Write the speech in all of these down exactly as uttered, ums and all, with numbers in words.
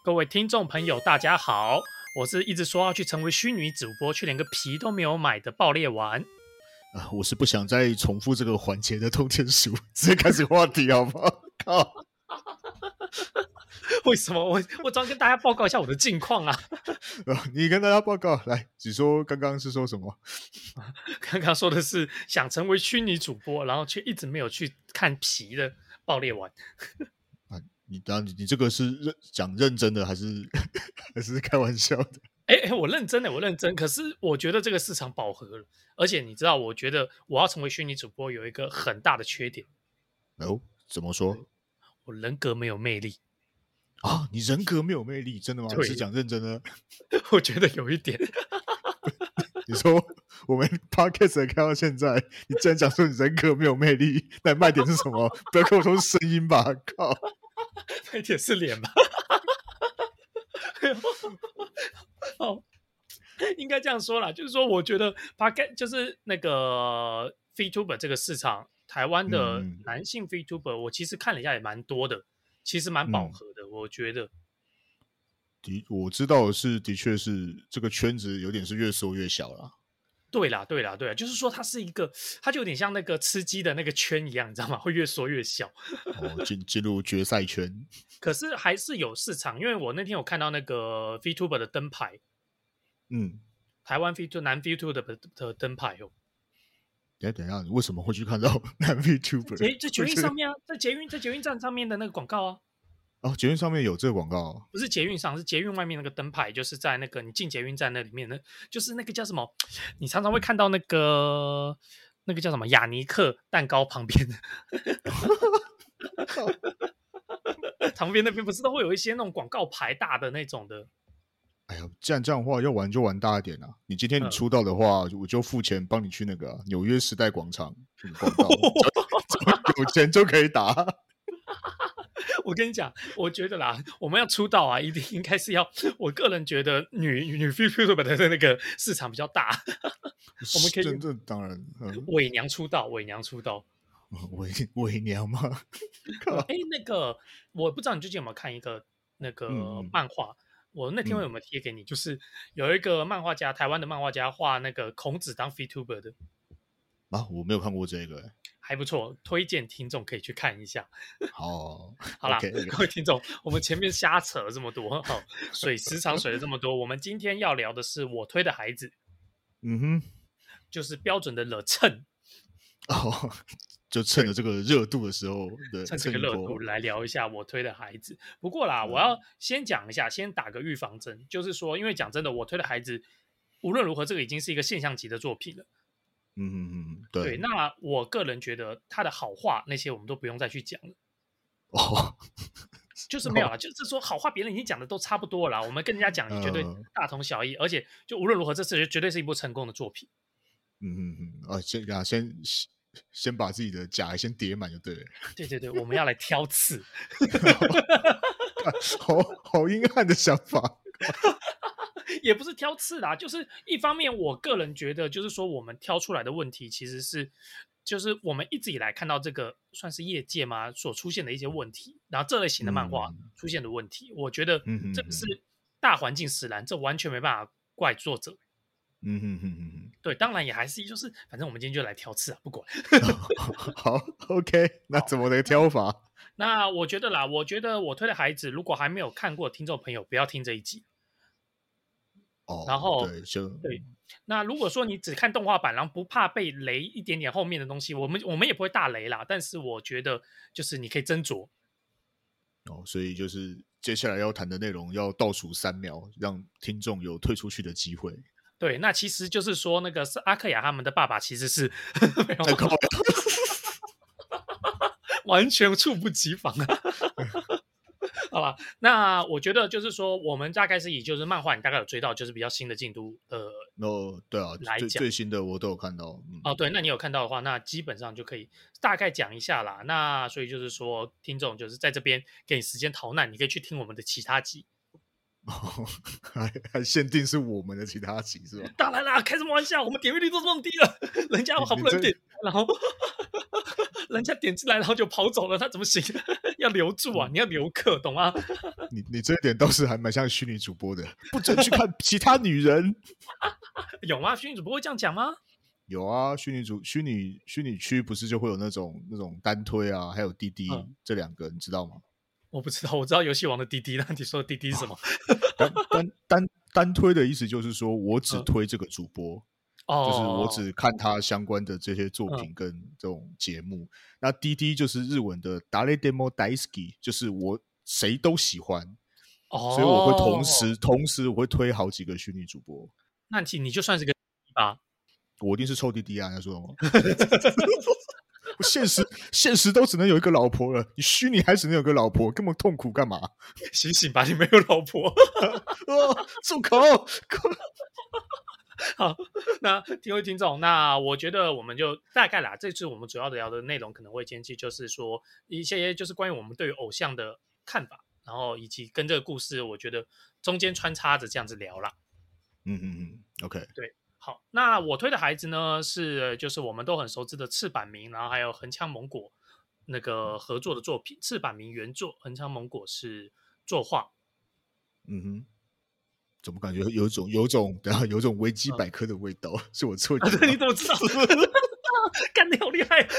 各位听众朋友，大家好，我是一直说要去成为虚拟主播，却连个皮都没有买的爆裂丸。 啊，我是不想再重复这个环节的通天书，直接开始话题好不好？靠！ 为什么我我只要跟大家报告一下我的近况啊？ 你跟大家报告来，只说刚刚是说什么？ 刚刚说的是想成为虚拟主播，然后却一直没有去看皮的爆裂丸。 啊，你当你这个是认讲认真的还是还是开玩笑的？ 哎哎，我认真的，我认真。可是我觉得这个市场饱和了，而且你知道，我觉得我要成为虚拟主播有一个很大的缺点。 哦，怎么说？ 我人格没有魅力啊！你人格没有魅力，真的吗？你是讲认真的？ 我觉得有一点。 你说我们 podcast 开到现在，你竟然讲说你人格没有魅力，那卖点是什么？不要跟我说是声音吧！靠， 卖点是脸吧？哦，应该这样说啦，就是说，我觉得 podcast 就是那个 VTuber 这个市场，台湾的男性 VTuber，、嗯、我其实看了一下也蛮多的，其实蛮饱和的，嗯、我觉得。 的，我知道的是，的确是这个圈子有点是越缩越小啦。 对啦，对啦，对啦，就是说它是一个，它就有点像那个吃鸡的那个圈一样，你知道吗？会越缩越小。 哦，进进入决赛圈。 可是还是有市场，因为我那天有看到那个 VTuber 的灯牌， 嗯， 台湾 VTuber 男 VTuber 的, 的灯牌哦。 哎，等一下，你为什么会去看到男 VTuber？ 在在捷运上面啊，在捷运在捷运站上面的那个广告啊。 哦，捷运上面有这个广告、哦， 不是捷运上，是捷运外面那个灯牌，就是在那个你进捷运站那里面呢，就是那个叫什么，你常常会看到那个那个叫什么雅尼克蛋糕旁边的，旁边那边不是都会有一些那种广告牌大的那种的。 哎呀，既然这样的话，要玩就玩大一点啊！你今天你出道的话，嗯、我就付钱帮你去那个、啊、纽约时代广场广告，有钱就可以打。 我跟你讲，我觉得啦，我们要出道啊，一定应该是要，我个人觉得女女 VTuber 的那个市场比较大，我们可以真正当然， 嗯、伪娘出道，伪娘出道， 伪伪娘吗？ 哎、欸，那个我不知道你最近有没有看一个那个漫画。嗯嗯，我那天有没有贴给你？嗯、就是有一个漫画家，台湾的漫画家画那个孔子当 VTuber 的啊，我没有看过这个、欸， 还不错，推荐听众可以去看一下。 好， 好啦， okay, okay. 各位听众，我们前面瞎扯了这么多，哦、水时长水了这么多，我们今天要聊的是我推的孩子， 嗯哼， 就是标准的了蹭哦。就趁着这个热度的时候，对， 趁这个热度来聊一下我推的孩子。不过啦，嗯、我要先讲一下，先打个预防针，就是说，因为讲真的，我推的孩子无论如何，这个已经是一个现象级的作品了。 嗯嗯嗯，对。 对，那我个人觉得他的好话那些我们都不用再去讲了。 哦， 就是没有了，哦、就是说好话别人已经讲的都差不多了，我们跟人家讲也绝对大同小异，呃、而且就无论如何，这次绝对是一部成功的作品。 嗯嗯嗯，啊，先啊先。先把自己的甲先叠满就对了。 对对对，我们要来挑刺。 好好阴暗的想法。 也不是挑刺啦，就是一方面，我个人觉得，就是说我们挑出来的问题，其实是就是我们一直以来看到这个算是业界嘛所出现的一些问题，然后这类型的漫画出现的问题，嗯、我觉得这个是大环境使然，这完全没办法怪作者。 嗯哼哼哼， 对，当然也还是就是，反正我们今天就来挑刺啊，不管。 好 ，OK， 那怎么个挑法？ 那我觉得啦，我觉得我推的孩子，如果还没有看过听众朋友，不要听这一集。 哦， 然后对，就对，那如果说你只看动画版，然后不怕被雷一点点后面的东西，我们我们也不会大雷啦。但是我觉得就是你可以斟酌。 哦，所以就是接下来要谈的内容要倒数三秒，让听众有退出去的机会。 对，那其实就是说，那个是阿克亚他们的爸爸其实是完全猝不及防啊。好吧，那我觉得就是说，我们大概是以就是漫画你大概有追到，就是比较新的进度呃， 哦，对啊， 来讲最, 最新的我都有看到。 嗯、哦，对，那你有看到的话，那基本上就可以大概讲一下啦。那所以就是说，听众就是在这边给你时间逃难，你可以去听我们的其他集。 哦，还还限定是我们的其他集是吧？ 当然啦，开什么玩笑，我们点阅率都这么低了，人家好不容易点，然后人家点进来，然后就跑走了，他怎么行？ 要留住啊，你要留客，懂吗？ 你你这一点倒是还蛮像虚拟主播的，不准去看其他女人。 有吗？虚拟主播会这样讲吗？ 有啊，虚拟主虚拟虚拟区不是就会有那种那种单推啊，还有滴滴、 嗯、 这两个，你知道吗？ 我不知道，我知道游戏王的滴滴，那你说的滴滴是什么？ 单单单单推的意思就是说我只嗯推这个主播。就是我哦， 只看他相关的这些作嗯品跟这种节目。那滴滴就是日文的 Dare Demo Daisuki，就是我谁都喜欢，所以我会同哦， 时同时我会推好几个虚拟主播。 那你你就算是个滴滴吧。 我一定是臭滴滴啊！他说吗？我现实现实都只能有一个老婆了，你虚拟还只能有个老婆，根本痛苦干嘛？ 醒醒吧，你没有老婆。 哦，住口！ 好，那听位听众，那我觉得我们就大概啦，这次我们主要聊的内容可能会间接就是说一些就是关于我们对于偶像的看法，然后以及跟这个故事，我觉得中间穿插着这样子聊啦。 嗯嗯嗯，OK， 对，好，那我推的孩子呢是就是我们都很熟知的赤坂明，然后还有横枪蒙果那个合作的作品，赤坂明原作，横枪蒙果是作画。 嗯哼。怎么感觉有一种有一种等下有一种维基百科的味道？是我错觉啊，对， 吗？ 你怎么知道？干你好厉害！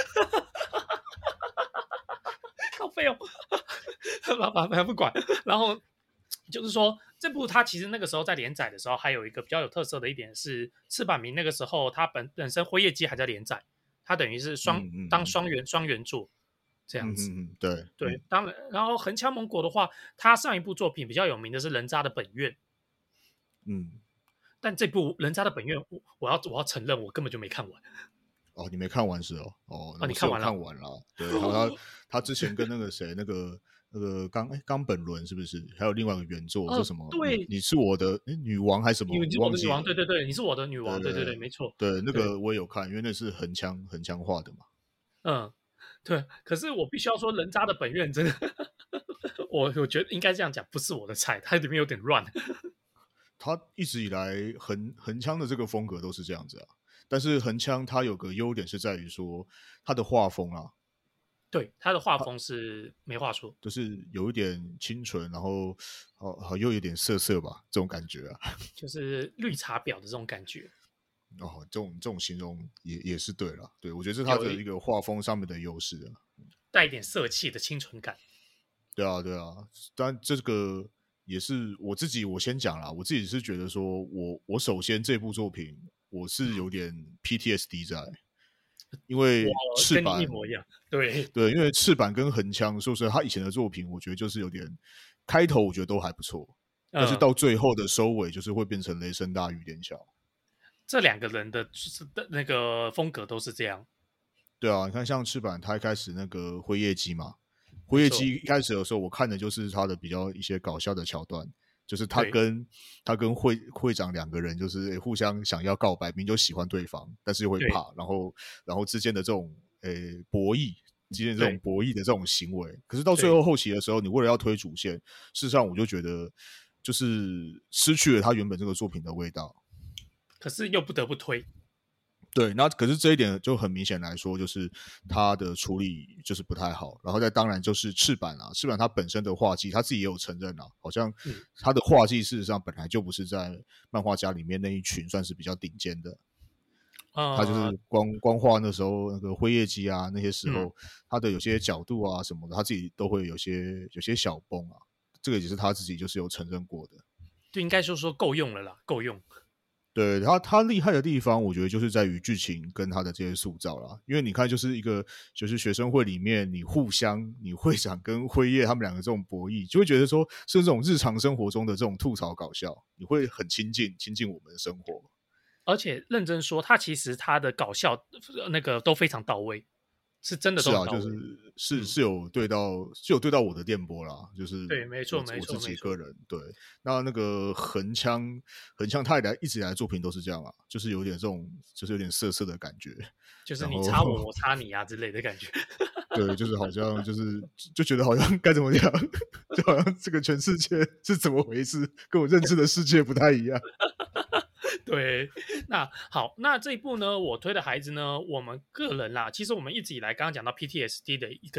好废哦，反反正不管。然后就是说，这部它其实那个时候在连载的时候，还有一个比较有特色的一点是，赤坂明那个时候他本本身辉夜姬还在连载，他等于是双、 嗯嗯当双元双元作这样子。 嗯嗯嗯，对对， 嗯当然，然后横枪蒙果的话，他上一部作品比较有名的是人渣的本愿， 嗯。 但这部人渣的本愿，我我要我要承认，我根本就没看完。 哦，你没看完是哦，哦， 啊， 我是有你看完了？ 看完了。对，还有他他之前跟那个谁，那个那个冈哎冈本伦是不是？还有另外一个原作说哦， 什么？你对， 你是我的诶女王还是什么？ 你是我我的女王，对忘记了。 对对，你是我的女王，对对对， 对对没错， 对，那对， 个我也有看，因为那是横枪横枪画的嘛。 嗯，对。可是我必须要说，人渣的本愿真的，我我觉得应该这样讲，不是我的菜，它里面有点乱。 他一直以来横横枪的这个风格都是这样子啊，但是横枪它有个优点是在于说它的画风啊， 对，他的画风是没话说， 就是有一点清纯，然后好好又有点涩涩吧，这种感觉啊。 就是绿茶婊的这种感觉， 哦，这种这种形容也也是对了，对我觉得是他有一的一个画风上面的优势啊。 带一点色气的清纯感。 对啊，对啊，但这个也是我自己，我先讲啦，我自己是觉得说我我首先这部作品我是有点 P T S D 在，因为我跟你一赤坂模一样，对， 对，因为赤坂跟横枪，说实在，他以前的作品，我觉得就是有点开头，我觉得都还不错，但是嗯， 到最后的收尾，就是会变成雷声大雨点小。 这两个人的的那个风格都是这样， 对啊，你看像赤坂，他一开始那个辉夜姬嘛，辉没错， 夜姬一开始的时候，我看的就是他的比较一些搞笑的桥段，就是他对跟他跟会会长两个人就是诶互相想要告白，明明就喜欢对方，但是又会对怕，然后然后之间的这种诶博弈。之间这种对博弈的这种行为，可是到最对， 后后期的时候，你为了要推主线，事实上我就觉得就是失去了他原本这个作品的味道。 可是又不得不推， 对，那可是这一点就很明显来说，就是他的处理就是不太好。然后再当然就是赤坂啊，赤坂他本身的画技，他自己也有承认啊，好像他的画技事实上本来就不是在漫画家里面那一群算是比较顶尖的。 呃， 他就是光光画那时候那个辉夜姬啊，那些时候、 嗯、 他的有些角度啊什么的，他自己都会有些有些小崩啊，这个也是他自己就是有承认过的。 就应该说说够用了啦，够用。 对他，他厉害的地方，我觉得就是在于剧情跟他的这些塑造啦。因为你看，就是一个就是学生会里面，你互相，你会长跟辉夜他们两个这种博弈，就会觉得说是这种日常生活中的这种吐槽搞笑，你会很亲近亲近我们的生活。 而且认真说，他其实他的搞笑那个都非常到位，是真的是啊， 都很到位。 就是是嗯是有对到是有对到我的电波啦，就是对，没错，没错， 我我自己没错。 个人对。那那个横枪横枪他以来一直以来的作品都是这样啊，就是有点这种就是有点涩涩的感觉， 就是然后你插我，我插你啊之类的感觉。 对，就是好像就是就觉得好像该怎么讲，就好像这个全世界是怎么回事，跟我认知的世界不太一样。 对，那好，那这一部呢，我推的孩子呢，我们个人啦，其实我们一直以来刚刚讲到 P T S D 的一个点，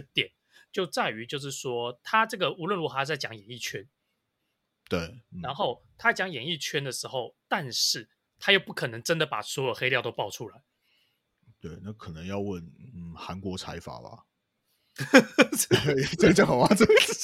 就在于就是说，他这个无论如何他在讲演艺圈， 对，嗯、 然后他讲演艺圈的时候，但是他又不可能真的把所有黑料都爆出来。 对，那可能要问嗯韩国财阀吧。这样好吗？这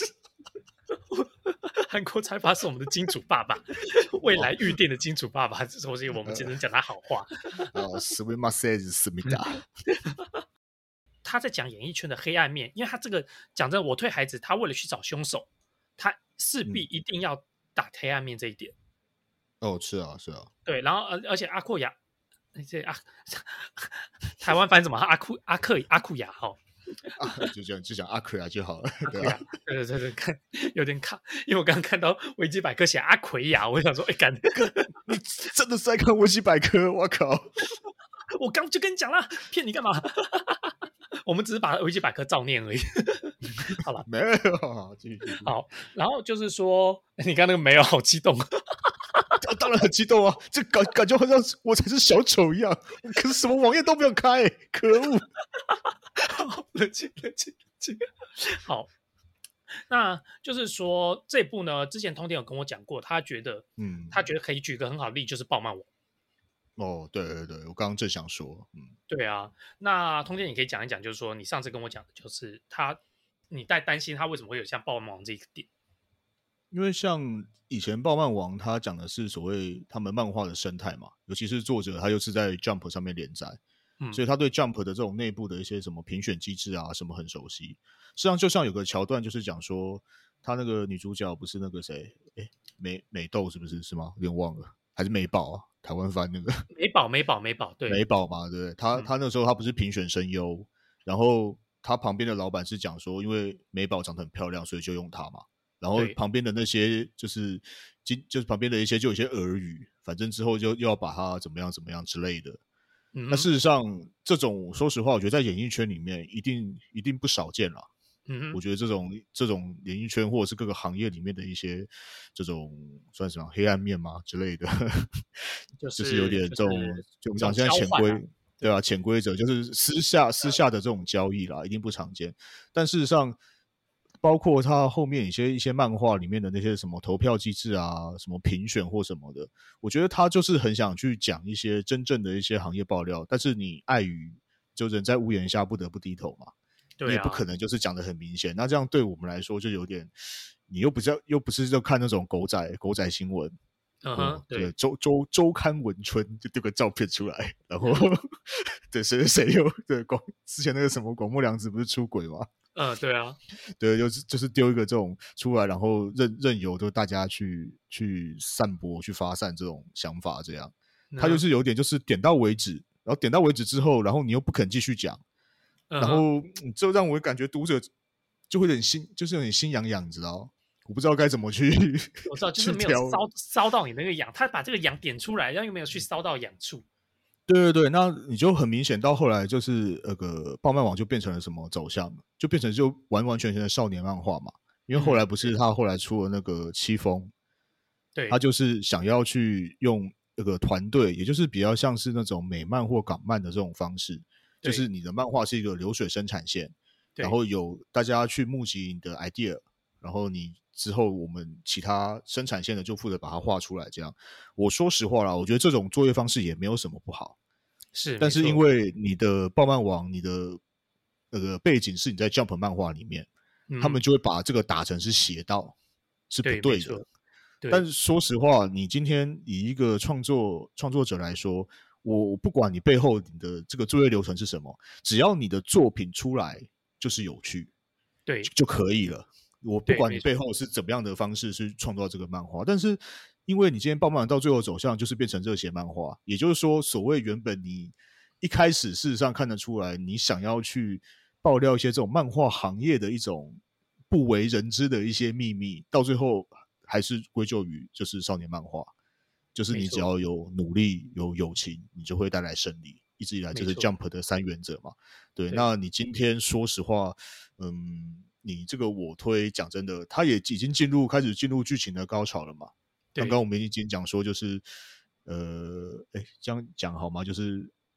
韩国财阀是我们的金主爸爸，未来预定的金主爸爸，所以我们只能讲他好话。 哦 s w i m a s a g e 思密达。 他在讲演艺圈的黑暗面，因为他这个讲真的，我推孩子，他为了去找凶手，他势必一定要打黑暗面这一点。 嗯、哦，是啊，是啊。 对，然后而而且阿库亚，这阿台湾翻什么阿库阿克阿库亚哈。 啊、就讲就讲阿奎亚就好了， 对啊，对对对，看有点卡，因为我刚刚看到维基百科写阿奎亚，我想说，哎，干， 你真的是在看维基百科？我靠！ 我刚就跟你讲了，骗你干嘛？我们只是把维基百科照念而已。好了， 没有，继续继续。 好，然后就是说，你刚那个没有，好激动。 当然很激动啊！这感感觉好像我才是小丑一样，可是什么网页都没有开、欸，可恶！ 好，冷静冷静冷静。好，那就是说这部呢，之前通天有跟我讲过，他觉得，嗯，他觉得可以举个很好的例，就是爆漫王。 哦，对对对，我刚刚正想说，嗯， 对啊，那通天你可以讲一讲，就是说你上次跟我讲的，就是他，你在担心他为什么会有像爆漫王这个点。 因为像以前爆漫王他讲的是所谓他们漫画的生态嘛，尤其是作者他又是在 Jump 上面连载，嗯，所以他对 Jump 的这种内部的一些什么评选机制啊什么很熟悉。实际上就像有个桥段就是讲说，他那个女主角不是那个谁，哎，美美豆是不是是吗？有点忘了，还是美宝啊？台湾翻那个美宝美宝美宝，对， 美宝嘛，对不对？他、嗯、他那时候他不是评选声优，然后他旁边的老板是讲说，因为美宝长得很漂亮，所以就用她嘛。然后旁边的那些就是就是旁边的一些就有一些耳语，反正之后就又要把它怎么样怎么样之类的。嗯、那事实上，这种说实话，我觉得在演艺圈里面一定一定不少见啦。嗯，我觉得这种这种演艺圈或者是各个行业里面的一些这种算什么黑暗面嘛之类的，就是、就是有点这种，就是、就我们讲现在潜规、啊、对吧、啊？潜规则就是私下私下的这种交易啦，一定不常见。但事实上，包括他后面一些一些漫画里面的那些什么投票机制啊，什么评选或什么的，我觉得他就是很想去讲一些真正的一些行业爆料，但是你碍于就人在屋檐下不得不低头嘛。对啊，你也不可能就是讲得很明显，那这样对我们来说就有点，你又不是又不是就看那种狗仔狗仔新闻，嗯哼，对，周周周刊文春就丢个照片出来，然后对谁谁谁又对广之前那个什么广末凉子不是出轨吗？ 嗯，对啊， 对，就是就是丢一个这种出来，然后任任由就大家去去散播、去发散这种想法，这样，他就是有点就是点到为止，然后点到为止之后，然后你又不肯继续讲。然后就让我感觉读者就会有点心，就是有点心痒痒，你知道？我不知道该怎么去， 我知道，就是没有烧烧到你那个痒，他把这个痒点出来，然后又没有去烧到痒处。 对对对，那你就很明显，到后来就是那个爆漫网就变成了什么走向，就变成就完完全全的少年漫画嘛。因为后来不是他后来出了那个七风，对、嗯，他就是想要去用那个团队，也就是比较像是那种美漫或港漫的这种方式。就是你的漫画是一个流水生产线，然后有大家去募集你的 idea， 然后你之后我们其他生产线的就负责把它画出来。这样，我说实话啦，我觉得这种作业方式也没有什么不好， 是， 但是因为你的爆漫网，你的那个背景是你在 Jump 漫画里面，嗯、他们就会把这个打成是邪道，是不对的。 对， 但是说实话，你今天以一个创作创作者来说。我不管你背后你的这个作业流程是什么，只要你的作品出来就是有趣， 对， 就可以了。我不管你背后是怎么样的方式去创造这个漫画，但是因为你今天爆漫到最后走向就是变成热血漫画，也就是说，所谓原本你一开始事实上看得出来，你想要去爆料一些这种漫画行业的一种不为人知的一些秘密，到最后还是归咎于就是少年漫画。就是你只要有努力有友情，你就会带来胜利。一直以来这是 Jump 的三原则嘛。对，对，那你今天说实话，嗯，你这个我推讲真的，他也已经进入开始进入剧情的高潮了嘛。刚刚我们已经讲说，就是呃，哎，这样讲好吗？就是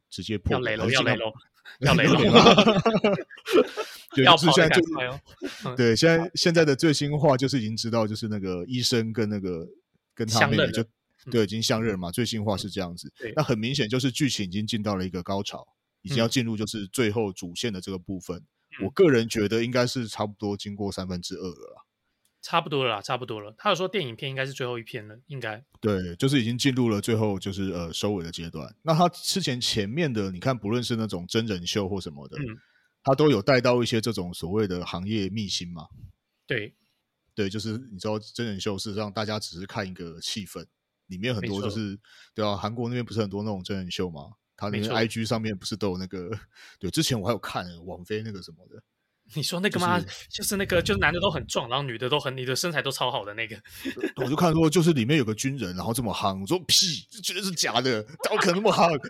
直接破要雷喽，要雷喽， 要雷喽， 对， 要就是现在就快哦。 对，现在现在的最新话就是已经知道，就是那个医生跟那个跟他妹妹就对已经相认嘛，最新话是这样子。那很明显就是剧情已经进到了一个高潮，已经要进入就是最后主线的这个部分。我个人觉得应该是差不多经过三分之二了啦。 差不多了啦，差不多了。他有说电影片应该是最后一篇了，应该对，就是已经进入了最后就是呃收尾的阶段。那他之前前面的，你看不论是那种真人秀或什么的，嗯，他都有带到一些这种所谓的行业秘辛嘛。 对， 对，就是你知道真人秀事实上大家只是看一个气氛，里面很多就是对啊，韩国那边不是很多那种真人秀嘛，他那边 I G 上面不是都有那个对，之前我还有看网飞那个什么的。 你说那个吗？就是、就是那个，就是男的都很壮，然后女的都很，你的身材都超好的那个。 我就看说，就是里面有个军人，然后这么夯，我说屁，这绝对是假的，怎么可能那么夯？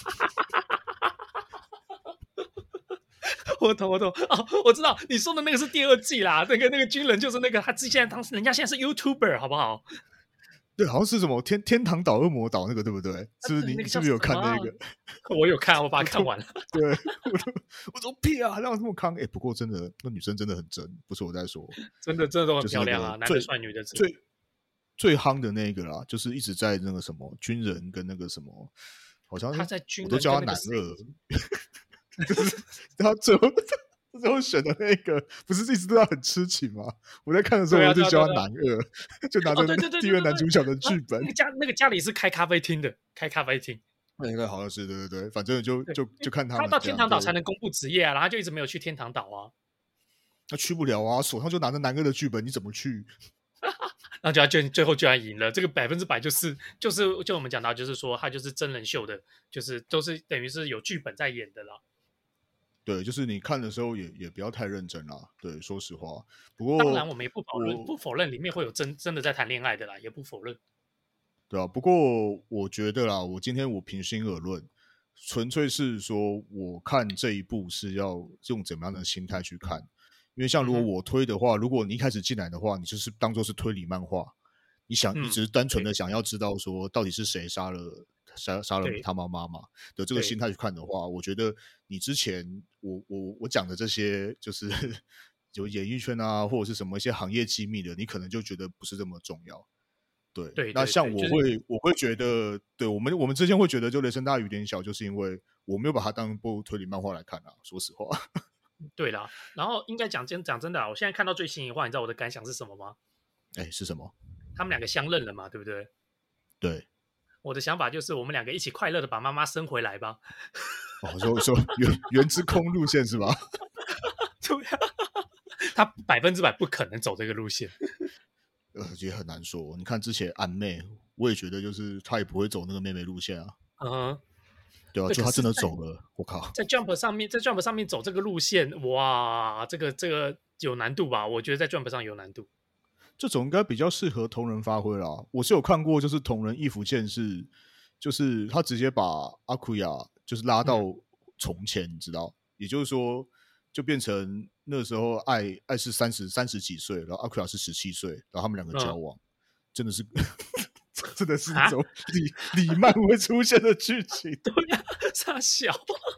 我懂，我懂哦，我知道你说的那个是第二季啦，那个那个军人就是那个他之前当时人家现在是 YouTuber 好不好？ 对，好像是什么天天堂岛、恶魔岛那个，对不对？是不是你、那个、是不是有看那个？ 我有看，我把它看完了。 对，我我说屁啊，让这么康！哎、欸，不过真的，那女生真的很真，不是我在说， 真的真的都很漂亮啊，男的帅，女的正。 最最夯的那个啦，就是一直在那个什么军人跟那个什么，好像他在军人， 我都叫他男二，就是他最后。最后选的那个不是一直都要很痴情吗？我在看的时候我就叫他男二，就拿着那个第二男主角的剧本。 那个家那个家里是开咖啡厅的，开咖啡厅。 那应该好像是对对对，反正就就就看他们。 他到天堂岛才能公布职业啊，然后就一直没有去天堂岛啊。 他去不了啊，手上就拿着男二的剧本，你怎么去？ 然后就他最后居然赢了，这个百分之百就是就是就我们讲到，就是说他就是真人秀的，就是都是等于是有剧本在演的啦。 对，就是你看的时候也也不要太认真啦。对，说实话，不过当然我们也不否认，不否认里面会有真真的在谈恋爱的啦，也不否认。 对啊，不过我觉得啦，我今天我平心而论，纯粹是说我看这一部是要用怎么样的心态去看。因为像如果我推的话，嗯、如果你一开始进来的话，你就是当做是推理漫画，你想、嗯、你只是单纯的想要知道说到底是谁杀了杀杀了他妈妈嘛的这个心态去看的话，我觉得你之前我我我讲的这些就是有演艺圈啊或者是什么一些行业机密的，你可能就觉得不是这么重要。对， 对， 那像我会、 就是、 我会觉得，对我们我们之前会觉得就雷声大雨点小，就是因为我没有把它当一部推理漫画来看啊，说实话。 对啦，然后应该讲真讲真的、啊，我现在看到最新一话，你知道我的感想是什么吗？ 哎，是什么？ 他们两个相认了嘛，对不对？ 对。 我的想法就是，我们两个一起快乐的把妈妈生回来吧。 哦，说说原原之空路线是吧？ 对啊，他百分之百不可能走这个路线。 呃，也很难说。你看之前安妹，我也觉得就是他也不会走那个妹妹路线啊。 嗯哼。 对啊，就他真的走了，我靠！ 在 Jump 上面，在 Jump 上面走这个路线，哇，这个这个有难度吧？我觉得在 Jump 上有难度。 这种应该比较适合同人发挥啦。我是有看过，就是同人义服剑士，就是他直接把阿库亚就是拉到从前，嗯、你知道，也就是说，就变成那时候爱爱是三十三十几岁，然后阿库亚是十七岁，然后他们两个交往，嗯、真的是。真的是一种李李漫会出现的剧情， 对呀、啊，傻小。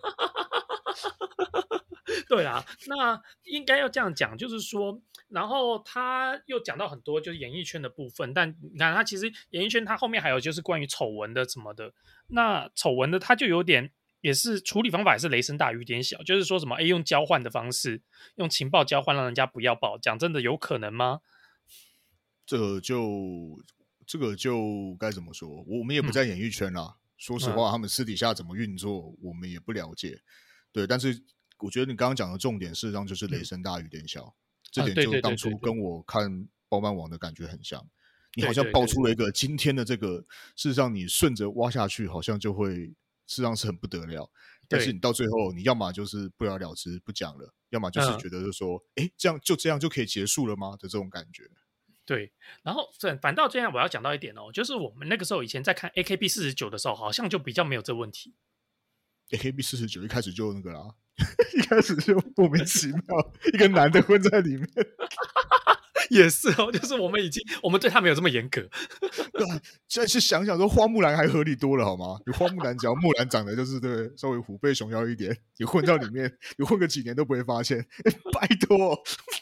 对啊，那应该要这样讲，就是说，然后他又讲到很多就是演艺圈的部分，但你看他其实演艺圈他后面还有就是关于丑闻的什么的，那丑闻的他就有点也是处理方法也是雷声大雨点小，就是说什么哎用交换的方式，用情报交换让人家不要报，讲真的有可能吗？ 这就。这个就该怎么说？我们也不在演艺圈啦。嗯、说实话，他们私底下怎么运作，我们也不了解。对，但是我觉得你刚刚讲的重点，事实上就是雷声大雨点小，嗯、这点就当初跟我看爆漫网的感觉很像。你好像爆出了一个今天的这个，事实上你顺着挖下去，好像就会事实上是很不得了。但是你到最后，你要么就是不了了之不讲了，要么就是觉得就是说，哎、嗯，这样就这样就可以结束了吗的这种感觉。 对，然后反倒这样，我要讲到一点哦，就是我们那个时候以前在看 A K B 四十九的时候，好像就比较没有这问题。 A K B 四十九一开始就那个啦，一开始就莫名其妙一个男的混在里面， 也是哦，就是我们已经我们对他没有这么严格。 对啊，现在是想想说花木兰还合理多了好吗？你花木兰只要木兰长得就是对稍微虎背熊腰一点，你混到里面，你混个几年都不会发现。欸、拜托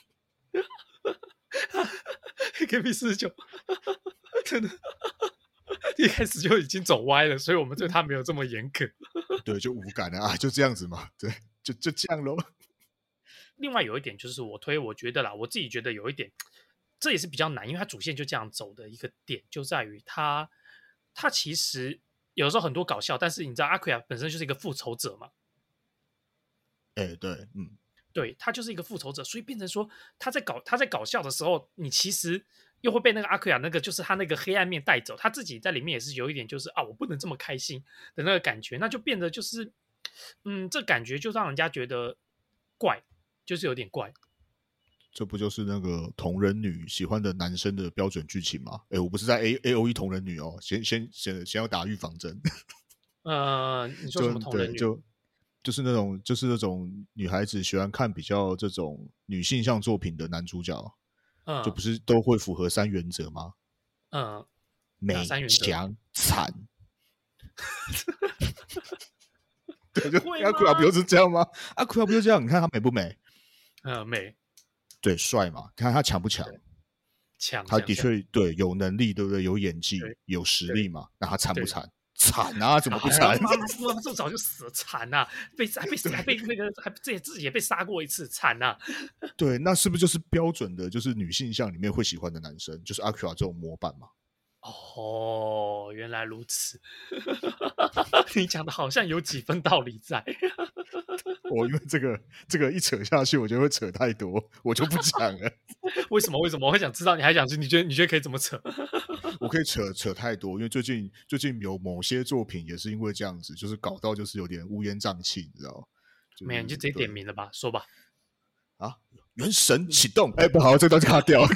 ，A K B 四十九真的一开始就已经走歪了，所以我们对他没有这么严格。 对，就无感了啊，就这样子嘛，对，就就这样咯。 另外有一点就是我推，我觉得啦，我自己觉得有一点，这也是比较难，因为它主线就这样走的一个点，就在于它，它其实有时候很多搞笑，但是你知道阿奎亚本身就是一个复仇者嘛， 哎、欸，对，嗯， 对他就是一个复仇者，所以变成说他在搞他在搞笑的时候，你其实又会被那个阿奎亚那个就是他那个黑暗面带走，他自己在里面也是有一点就是啊，我不能这么开心的那个感觉，那就变得就是，嗯，这感觉就让人家觉得怪，就是有点怪。 这不就是那个同人女喜欢的男生的标准剧情吗？哎、欸，我不是在 A A O E 同人女哦，先先先先要打预防针。 呃，你说什么同人女？ 就就是那种就是那种女孩子喜欢看比较这种女性向作品的男主角， 嗯， 就不是都会符合三原则吗？ 嗯， 美、强、惨。对，就阿库亚不就是这样吗？阿库亚不就这样？你看他美不美？ 呃，美。 对，帅嘛？看他强不强？ 强， 他的确对有能力，对不对？有演技，有实力嘛？那他惨不惨？惨啊！怎么不惨？ 妈妈，妈妈这早就死了，惨啊！被还被还被那个还自己自己也被杀过一次，惨啊！ 对，那是不是就是标准的，就是女性向里面会喜欢的男生，就是阿库亚这种模板嘛？ 哦，原来如此，你讲的好像有几分道理在。 我因为这个这个一扯下去，我觉得会扯太多，我就不讲了。 为什么？为什么我会想知道？你还想你觉得你觉得可以怎么扯？ 我可以扯扯太多，因为最近最近有某些作品也是因为这样子，就是搞到就是有点乌烟瘴气，你知道吗？就是、 没有，你就直接点名了吧，说吧。 啊，原神启动，哎、欸，不好，这段卡掉。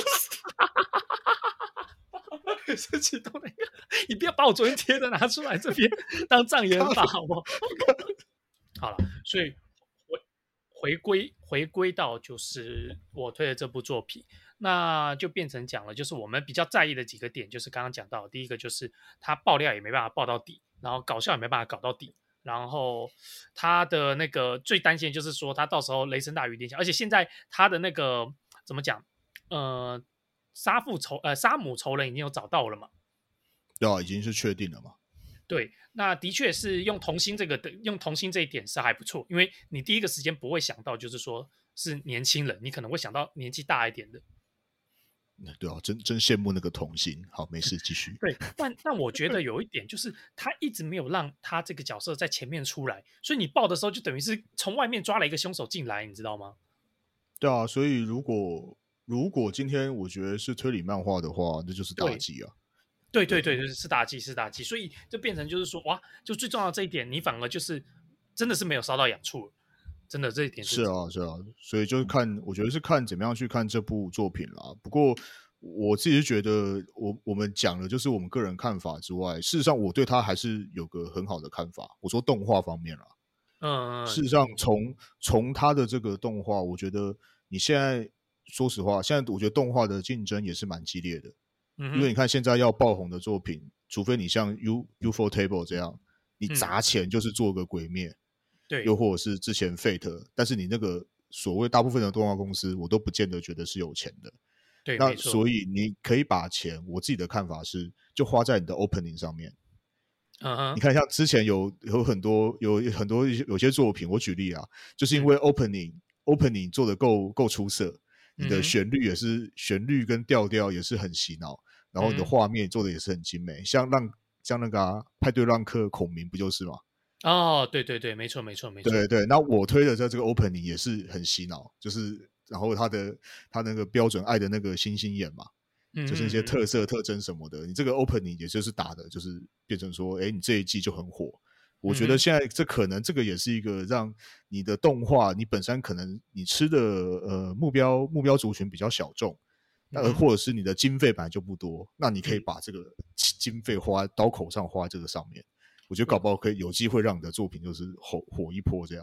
是启动那个，你不要把我昨天贴的拿出来这边当障眼法，好不好？好了，所以回回归回归到就是我推的这部作品，那就变成讲了，就是我们比较在意的几个点，就是刚刚讲到，第一个就是它爆料也没办法爆到底，然后搞笑也没办法搞到底，然后他的那个最担心的就是说他到时候雷声大雨点小，而且现在他的那个怎么讲，呃。杀父仇呃杀母仇人已经有找到了嘛？ 对啊，已经是确定了嘛。 对，那的确是用童星这个的用童星这一点是还不错，因为你第一个时间不会想到就是说是年轻人，你可能会想到年纪大一点的。 对啊，真真羡慕那个童星。好，没事，继续。 对，但但我觉得有一点就是他一直没有让他这个角色在前面出来，所以你报的时候就等于是从外面抓了一个凶手进来，你知道吗？ 对啊，所以如果如果今天我觉得是推理漫画的话，那就是大忌啊。 对对对对，是大忌是大忌，所以就变成就是说，哇，就最重要的这一点，你反而就是真的是没有烧到痒处，真的这一点是啊是啊，所以就是看，我觉得是看怎么样去看这部作品啦。不过我自己是觉得我，我们讲的就是我们个人看法之外，事实上我对他还是有个很好的看法。我说动画方面啦， 嗯， 事实上从从他的这个动画，我觉得你现在说实话，现在我觉得动画的竞争也是蛮激烈的。 嗯、 因为你看现在要爆红的作品，除非你像 U Ufotable 这样，你砸钱就是做个鬼灭， 对、嗯， 又或者是之前 Fate， 但是你那个所谓大部分的动画公司，我都不见得觉得是有钱的。 对， 那所以你可以把钱，我自己的看法是，就花在你的 opening 上面。 嗯， 你看，像之前有有很多有很多有些作品，我举例啊，就是因为 opening、嗯、opening 做的够够出色，你的旋律也是、嗯、旋律跟调调也是很洗脑。然后你的画面做的也是很精美，嗯、像让像那个、啊、派对浪客孔明不就是吗？ 哦，对对对，没错没错没错。 对对，那我推的这这个 opening 也是很洗脑，就是然后他的他那个标准爱的那个星星眼嘛，嗯、就是那些特色特征什么的，你这个 opening 也就是打的，就是变成说，哎，你这一季就很火。我觉得现在这可能这个也是一个让你的动画，你本身可能你吃的呃目标目标族群比较小众。那或者是你的经费本来就不多，那你可以把这个经费花刀口上花在这个上面，我觉得搞不好可以有机会让你的作品就是火火一波这样。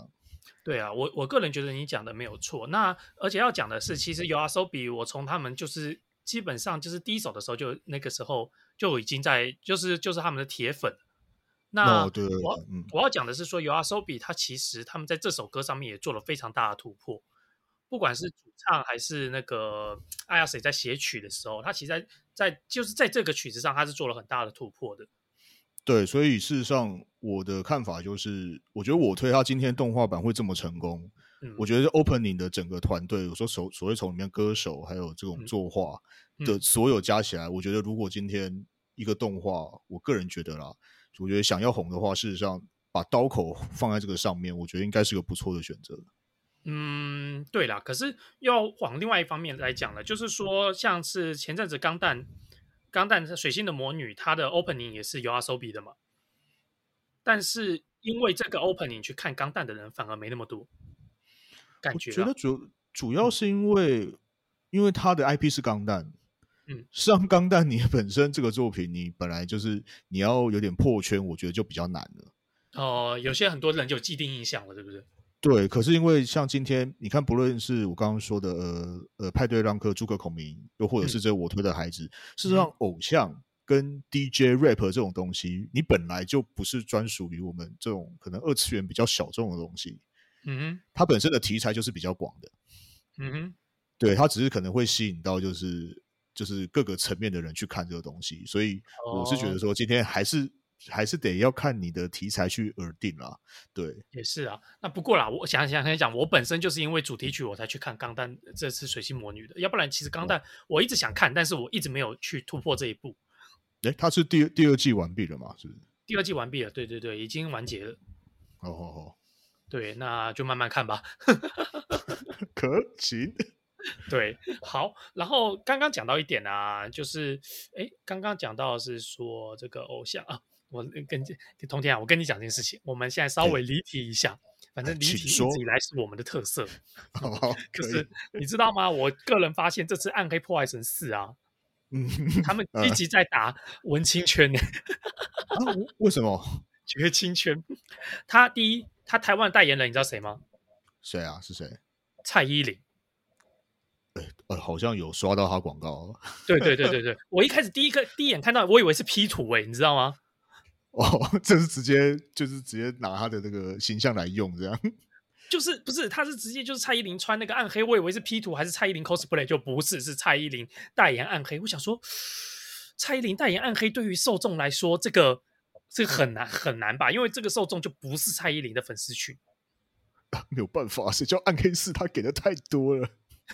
对啊，我我个人觉得你讲的没有错。那而且要讲的是，其实 YOASOBI 我从他们就是基本上就是第一首的时候就那个时候就已经在就是就是他们的铁粉。那哦，对对我对，嗯， 我要讲的是说，YOASOBI 他其实他们在这首歌上面也做了非常大的突破，不管是主唱还是那个阿亚谁在写曲的时候，他其实在在就是在这个曲子上他是做了很大的突破的。 对，所以事实上我的看法就是，我觉得我推他今天动画版会这么成功， 嗯我觉得 opening 的整个团队，我说所所谓从里面歌手还有这种嗯作画的嗯所有加起来，我觉得如果今天一个动画，我个人觉得啦，我觉得想要红的话，事实上把刀口放在这个上面，我觉得应该是个不错的选择。 嗯，对啦，可是要往另外一方面来讲了，就是说，像是前阵子钢弹，钢弹水星的魔女，它的 opening 也是 YOASOBI 的嘛，但是因为这个 opening 去看钢弹的人反而没那么多，感我觉啊， 觉得主主要嗯是因为，因为他的 I P 是钢弹， 嗯， 上钢弹你本身这个作品，你本来就是你要有点破圈，我觉得就比较难了。 哦、呃有些很多人就有既定印象了，对不对？ 对，可是因为像今天你看，不论是我刚刚说的呃呃派对浪客、诸葛孔明，又或者是嗯这我推的孩子，事实上嗯偶像跟 D J rap 这种东西，你本来就不是专属于我们这种可能二次元比较小众的东西， 嗯它本身的题材就是比较广的。 嗯哼， 对，它只是可能会吸引到就是就是各个层面的人去看这个东西，所以我是觉哦， 得说今天还是还是得要看你的题材去而定啦。对， 也是啊。那不过啦，我想想想讲，我本身就是因为主题曲我才去看钢弹这次水星魔女的，要不然其实钢弹我一直想看，但是我一直没有去突破这一步。 诶，它是第第二季完毕了嘛？是不是？ 第二季完毕了，对对对，已经完结了。 哦哦哦， 对，那就慢慢看吧。 可行。 对，好。然后刚刚讲到一点啊，就是哎，刚刚讲到的是说这个偶像啊，我跟跟同天啊，我跟你讲一件事情，我们现在稍微离题一下，反正离题一请说。 直以来是我们的特色。 好好， 可可以。 是你知道吗？我个人发现这次《暗黑破坏神四》啊， 嗯， 他们呃积极在打文青圈呢， 啊，为什么？ 绝青圈。他第一，他台湾的代言人你知道谁吗？ 谁啊？是谁？ 蔡依林。 呃，好像有刷到他广告。 对对对对对，我一开始第一个第一眼看到，我以为是 P 图诶、欸，你知道吗？ 哦，这是直接就是直接拿他的那个形象来用，这样。 就是不是，他是直接就是蔡依林穿那个暗黑，我以为是 P 图还是蔡依林 cosplay，就不是，是蔡依林代言暗黑。我想说，蔡依林代言暗黑对于受众来说，这个这个很难很难吧？因为这个受众就不是蔡依林的粉丝群。 没有办法，谁叫暗黑四他给的太多了。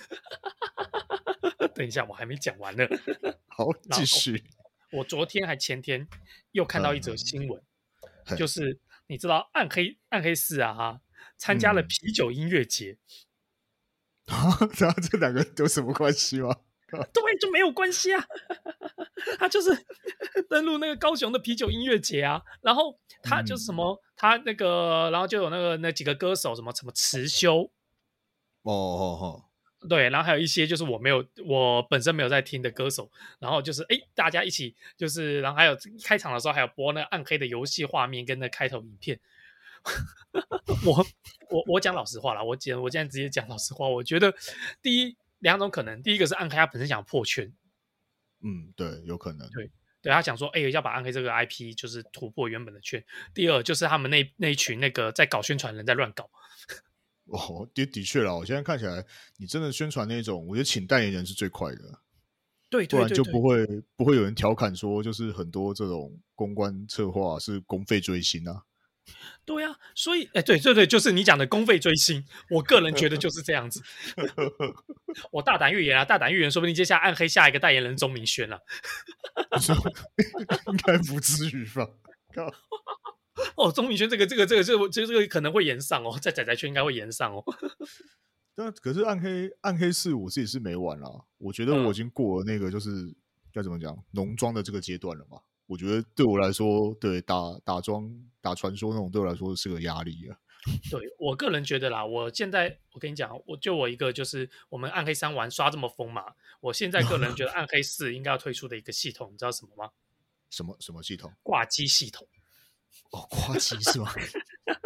等一下，我还没讲完呢。 好，继续。 我昨天还前天又看到一则新闻， 嗯、 就是你知道暗黑暗黑四啊哈参加了啤酒音乐节。 啊、嗯，然后这两个有什么关系吗？ 对，就没有关系啊。他就是登录那个高雄的啤酒音乐节啊，然后他就是什么，嗯、他那个，然后就有那个那几个歌手，什么什么辞修， 哦哦哦， 对，然后还有一些就是我没有，我本身没有在听的歌手，然后就是哎，大家一起就是，然后还有开场的时候还有播那个暗黑的游戏画面跟那开头影片。我我我讲老实话啦，我讲我现在直接讲老实话，我觉得第一两种可能，第一个是暗黑他本身想破圈。 嗯，对，有可能。 对，对他讲说，哎、欸，要把暗黑这个 I P 就是突破原本的圈。第二就是他们那那一群那个在搞宣传的人在乱搞。 哦，的的确啦，我现在看起来，你真的宣传那种，我觉得请代言人是最快的。 对， 不然就不会不会有人调侃说，就是很多这种公关策划是公费追星啊。 对啊，所以哎，对对对，就是你讲的公费追星，我个人觉得就是这样子。我大胆预言啊，大胆预言，说不定接下来暗黑下一个代言人钟明轩啊。 应该不至于吧？ 哦，钟明轩这个这个这个这个这个可能会延上哦，在仔仔圈应该会延上哦。 但可是暗黑暗黑四我自己是没玩啦，我觉得我已经过了那个就是该怎么讲农庄的这个阶段了嘛。我觉得对我来说，对打打桩打传说那种对我来说是个压力啊。 对我个人觉得啦，我现在我跟你讲，我就我一个就是我们暗黑三玩刷这么疯嘛，我现在个人觉得暗黑四应该要推出的一个系统，你知道什么吗？ 什么什么系统？ 挂机系统。 哦，挂机是吗？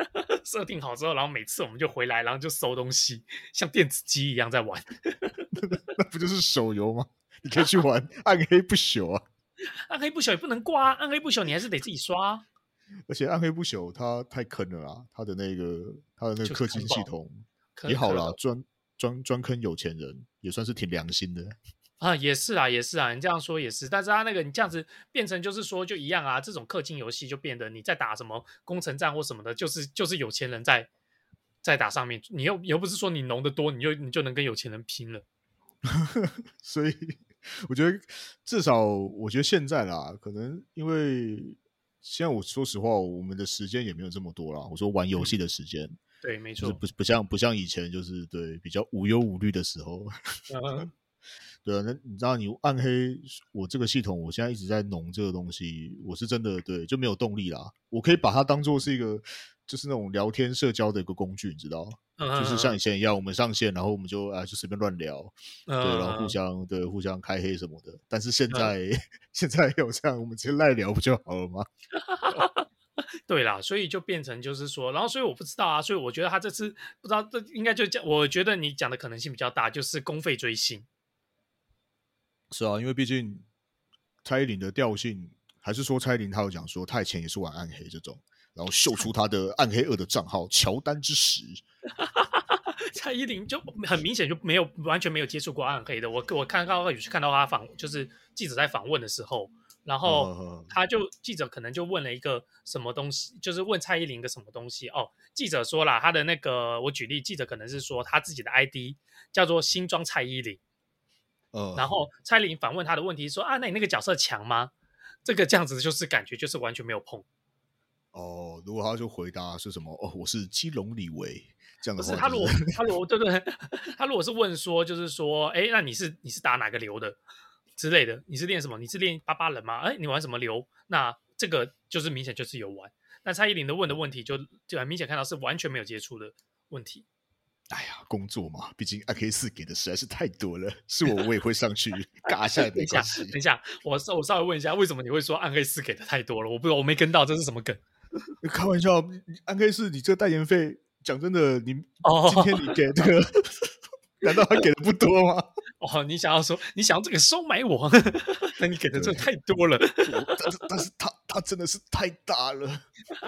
设定好之后，然后每次我们就回来，然后就收东西，像电子机一样在玩。 那不就是手游吗？你可以去玩暗黑不朽啊。 暗黑不朽也不能挂啊，暗黑不朽你还是得自己刷、啊。 而且暗黑不朽它太坑了啦，它的那个它的那个氪金系统也好啦，专专专坑有钱人，也算是挺良心的。 啊，也是啊，也是啊，你这样说也是，但是他那个你这样子变成就是说就一样啊，这种氪金游戏就变得你在打什么攻城战或什么的，就是就是有钱人在在打上面，你又又不是说你农的多，你就你就能跟有钱人拼了。 所以我觉得至少我觉得现在啦，可能因为现在我说实话，我们的时间也没有这么多啦。我说玩游戏的时间、嗯， 对，没错， 就是不不像不像以前，就是对比较无忧无虑的时候。 嗯对啊，那你知道你暗黑我这个系统，我现在一直在弄这个东西，我是真的对就没有动力啦。我可以把它当做是一个就是那种聊天社交的一个工具，你知道吗？ 嗯就是像以前一样，我们上线，然后我们就啊就随便乱聊， 嗯、 对，然后互相对互相开黑什么的。但是现在、 嗯、 现在有这样，我们直接赖聊不就好了吗？ 对啦，所以就变成就是说，然后所以我不知道啊，所以我觉得他这次不知道这应该就讲，我觉得你讲的可能性比较大，就是公费追星。 是啊，因为毕竟蔡依林的调性，还是说蔡依林她有讲说，她以前也是玩暗黑这种，然后秀出她的暗黑二的账号乔丹之石。 蔡依林就很明显就没有完全没有接触过暗黑的，我我看到有去看到他访，就是记者在访问的时候，然后他就记者可能就问了一个什么东西，就是问蔡依林的什么东西哦。记者说啦，他的那个我举例，记者可能是说他自己的 I D 叫做新装蔡依林。 呃， 然后蔡依林反问他的问题说啊，那你那个角色强吗？这个这样子就是感觉就是完全没有碰。 哦，如果他就回答是什么哦，我是基隆李维这样的话、就是， 不是他如果他如果对对，他如果是问说就是说，哎，那你是你是打哪个流的之类的？你是练什么？你是练八八人吗？哎，你玩什么流？那这个就是明显就是有玩。那蔡依林的问的问题就就很明显看到是完全没有接触的问题。 哎呀，工作嘛，毕竟 I K 四给的实在是太多了，是我我也会上去尬一下也没关系。 等一下，我我稍微问一下，为什么你会说暗黑四给的太多了？我不知道，我没跟到，这是什么梗？ 开玩笑，暗黑四你这个代言费，讲真的，你今天你给这个，哦、难道他给的不多吗？ 哦，你想要说，你想要这个收买我，那你给的真的太多了。 但是但是他他真的是太大了。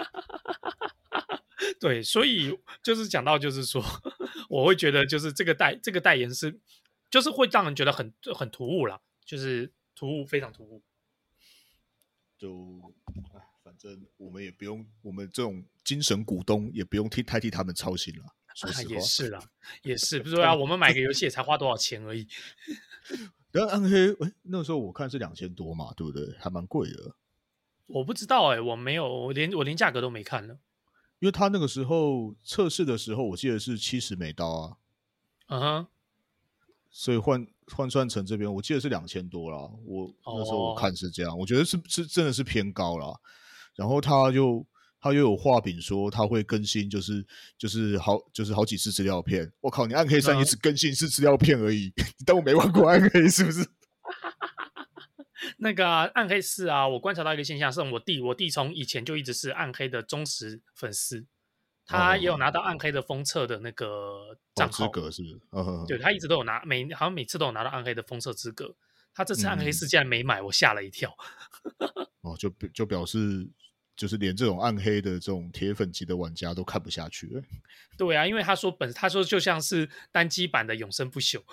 对，所以就是讲到，就是说，我会觉得就是这个代这个代言是，就是会让人觉得很很突兀啦，就是突兀，非常突兀。 就反正我们也不用，我们这种精神股东也不用替太替他们操心了。说实话， 啊、也是啦，也是，不是说啊，我们买个游戏也才花多少钱而已。 然后暗黑，哎，那时候我看是两千多嘛，对不对？还蛮贵的。 我不知道哎、欸，我没有，我连我连价格都没看了。 因为他那个时候测试的时候，我记得是七十美刀啊， 嗯哼， 所以换换算成这边，我记得是两千多啦。我那时候我看是这样，哦、我觉得是是真的是偏高啦。然后他就他又有画饼说他会更新，就是就是好就是好几次资料片。我靠，你暗黑三也只更新是资料片而已，嗯、你当我没玩过暗黑是不是？ 那个、啊、暗黑四啊，我观察到一个现象，是我弟，我弟从以前就一直是暗黑的忠实粉丝，他也有拿到暗黑的封测的那个账号、 哦、资格是不是？哦、 对，他一直都有拿，每好像每次都有拿到暗黑的封测资格。他这次暗黑四竟然没买，嗯、我吓了一跳。 哦，就就表示就是连这种暗黑的这种铁粉级的玩家都看不下去了。 对啊，因为他说本他说就像是单机版的永生不朽。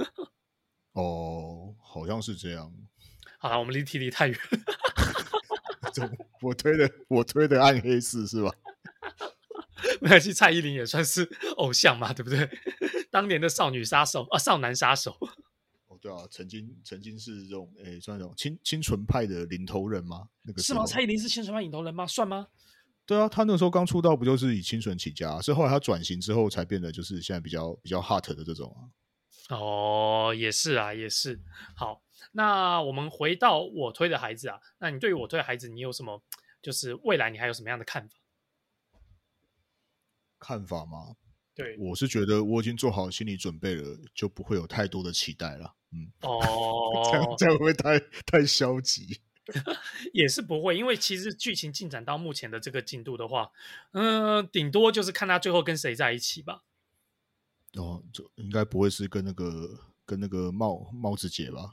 哦，好像是这样。 好了，我们离题离太远。 我推的我推的暗黑四是吧？ 没关系，蔡依林也算是偶像嘛，对不对？当年的少女杀手啊，少男杀手。 哦，对啊，曾经曾经是这种诶，算那种清清纯派的领头人吗？那个是吗？蔡依林是清纯派领头人吗？算吗？ 对啊，他那个时候刚出道不就是以清纯起家，是后来他转型之后才变得就是现在比较比较 hot 的这种啊。 哦，也是啊，也是。好，那我们回到我推的孩子啊，那你对于我推的孩子，你有什么就是未来你还有什么样的看法？ 看法吗？ 对， 我是觉得我已经做好心理准备了，就不会有太多的期待了。嗯， 哦， 这样这样会不会太太消极？ 也是不会，因为其实剧情进展到目前的这个进度的话，嗯、呃，顶多就是看他最后跟谁在一起吧。 哦，就应该不会是跟那个跟那个帽帽子姐吧？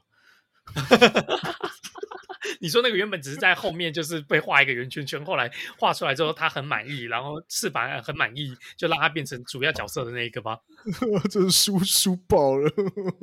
你说那个原本只是在后面就是被画一个圆圈圈，后来画出来之后他很满意，然后翅膀很满意，就让他变成主要角色的那一个吧？ 这是输输爆了！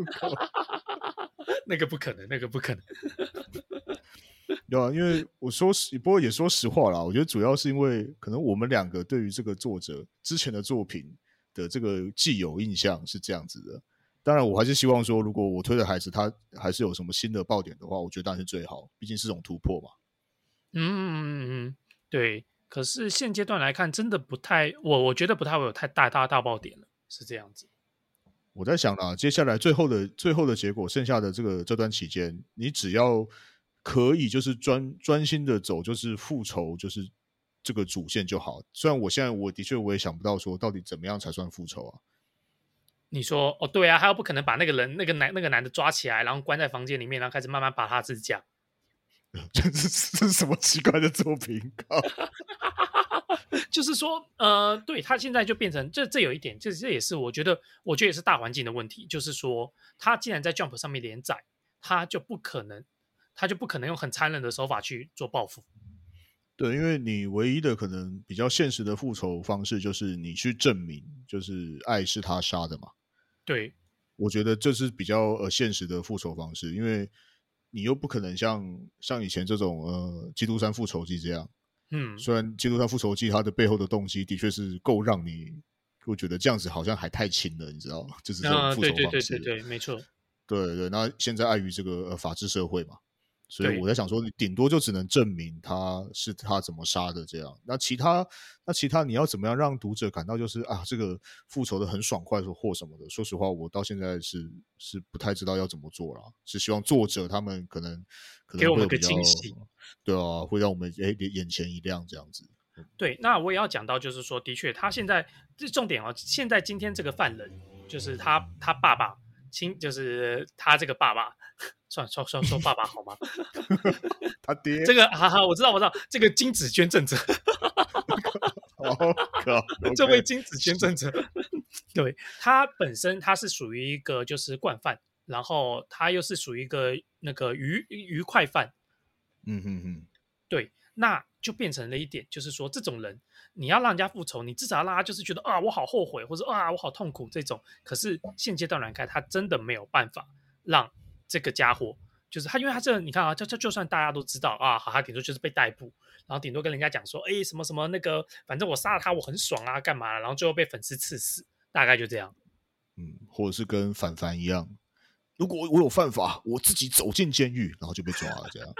那个不可能，那个不可能。 对啊，因为我说实，不过也说实话啦，我觉得主要是因为可能我们两个对于这个作者之前的作品的这个既有印象是这样子的。当然，我还是希望说，如果我推的孩子他还是有什么新的爆点的话，我觉得当然是最好，毕竟是种突破嘛。 嗯嗯嗯，对。可是现阶段来看，真的不太，我我觉得不太会有太大大大爆点了，是这样子。 我在想啦，接下来最后的最后的结果，剩下的这个这段期间，你只要可以就是专专心的走，就是复仇，就是这个主线就好。虽然我现在我的确我也想不到说到底怎么样才算复仇啊。 你说哦，对啊，他又不可能把那个人那个男那个男的抓起来，然后关在房间里面，然后开始慢慢拔他指甲。 这是这是什么奇怪的作品？靠！ 就是说，呃，对他现在就变成这这有一点，这这也是我觉得，我觉得也是大环境的问题。就是说，他既然在 Jump 上面连载，他就不可能，他就不可能用很残忍的手法去做报复。 对，因为你唯一的可能比较现实的复仇方式，就是你去证明，就是爱是他杀的嘛。 对， 我觉得这是比较呃现实的复仇方式，因为你又不可能像像以前这种呃《基督山复仇记》这样。 嗯， 虽然《基督山复仇记》它的背后的动机的确是够让你会觉得这样子好像还太轻了，你知道，就是这种啊、 复对对仇方式。 对对对，没错， 对对，那现在碍于这个呃法治社会嘛，所以对， 我在想说，你顶多就只能证明他是他怎么杀的这样。那其他那其他你要怎么样让读者感到就是啊这个复仇的很爽快或什么的？说实话，我到现在是是不太知道要怎么做啦。是希望作者他们可能可给我们个能会有比较惊喜。 对啊，会让我们哎眼前一亮这样子。 对，那我也要讲到，就是说，的确，他现在这重点哦，现在今天这个犯人，就是他他爸爸亲，就是他这个爸爸，算了，说说说爸爸好吗？ 他爹， 这个哈哈，我知道我知道，这个精子捐赠者， 好靠， 这位精子捐赠者，对他本身他是属于一个就是惯犯，然后他又是属于一个那个愉愉快犯， 嗯哼哼， 对，那就变成了一点，就是说这种人，你要让人家复仇，你至少要让他就是觉得啊，我好后悔，或者啊，我好痛苦这种。可是现阶段来看，他真的没有办法让这个家伙，就是他，因为他这你看啊，就就就算大家都知道啊，好，他顶多就是被逮捕，然后顶多跟人家讲说，哎，什么什么那个，反正我杀了他，我很爽啊，干嘛？然后最后被粉丝刺死，大概就这样。 嗯，或者是跟凡凡一样，如果我有犯法，我自己走进监狱，然后就被抓了这样。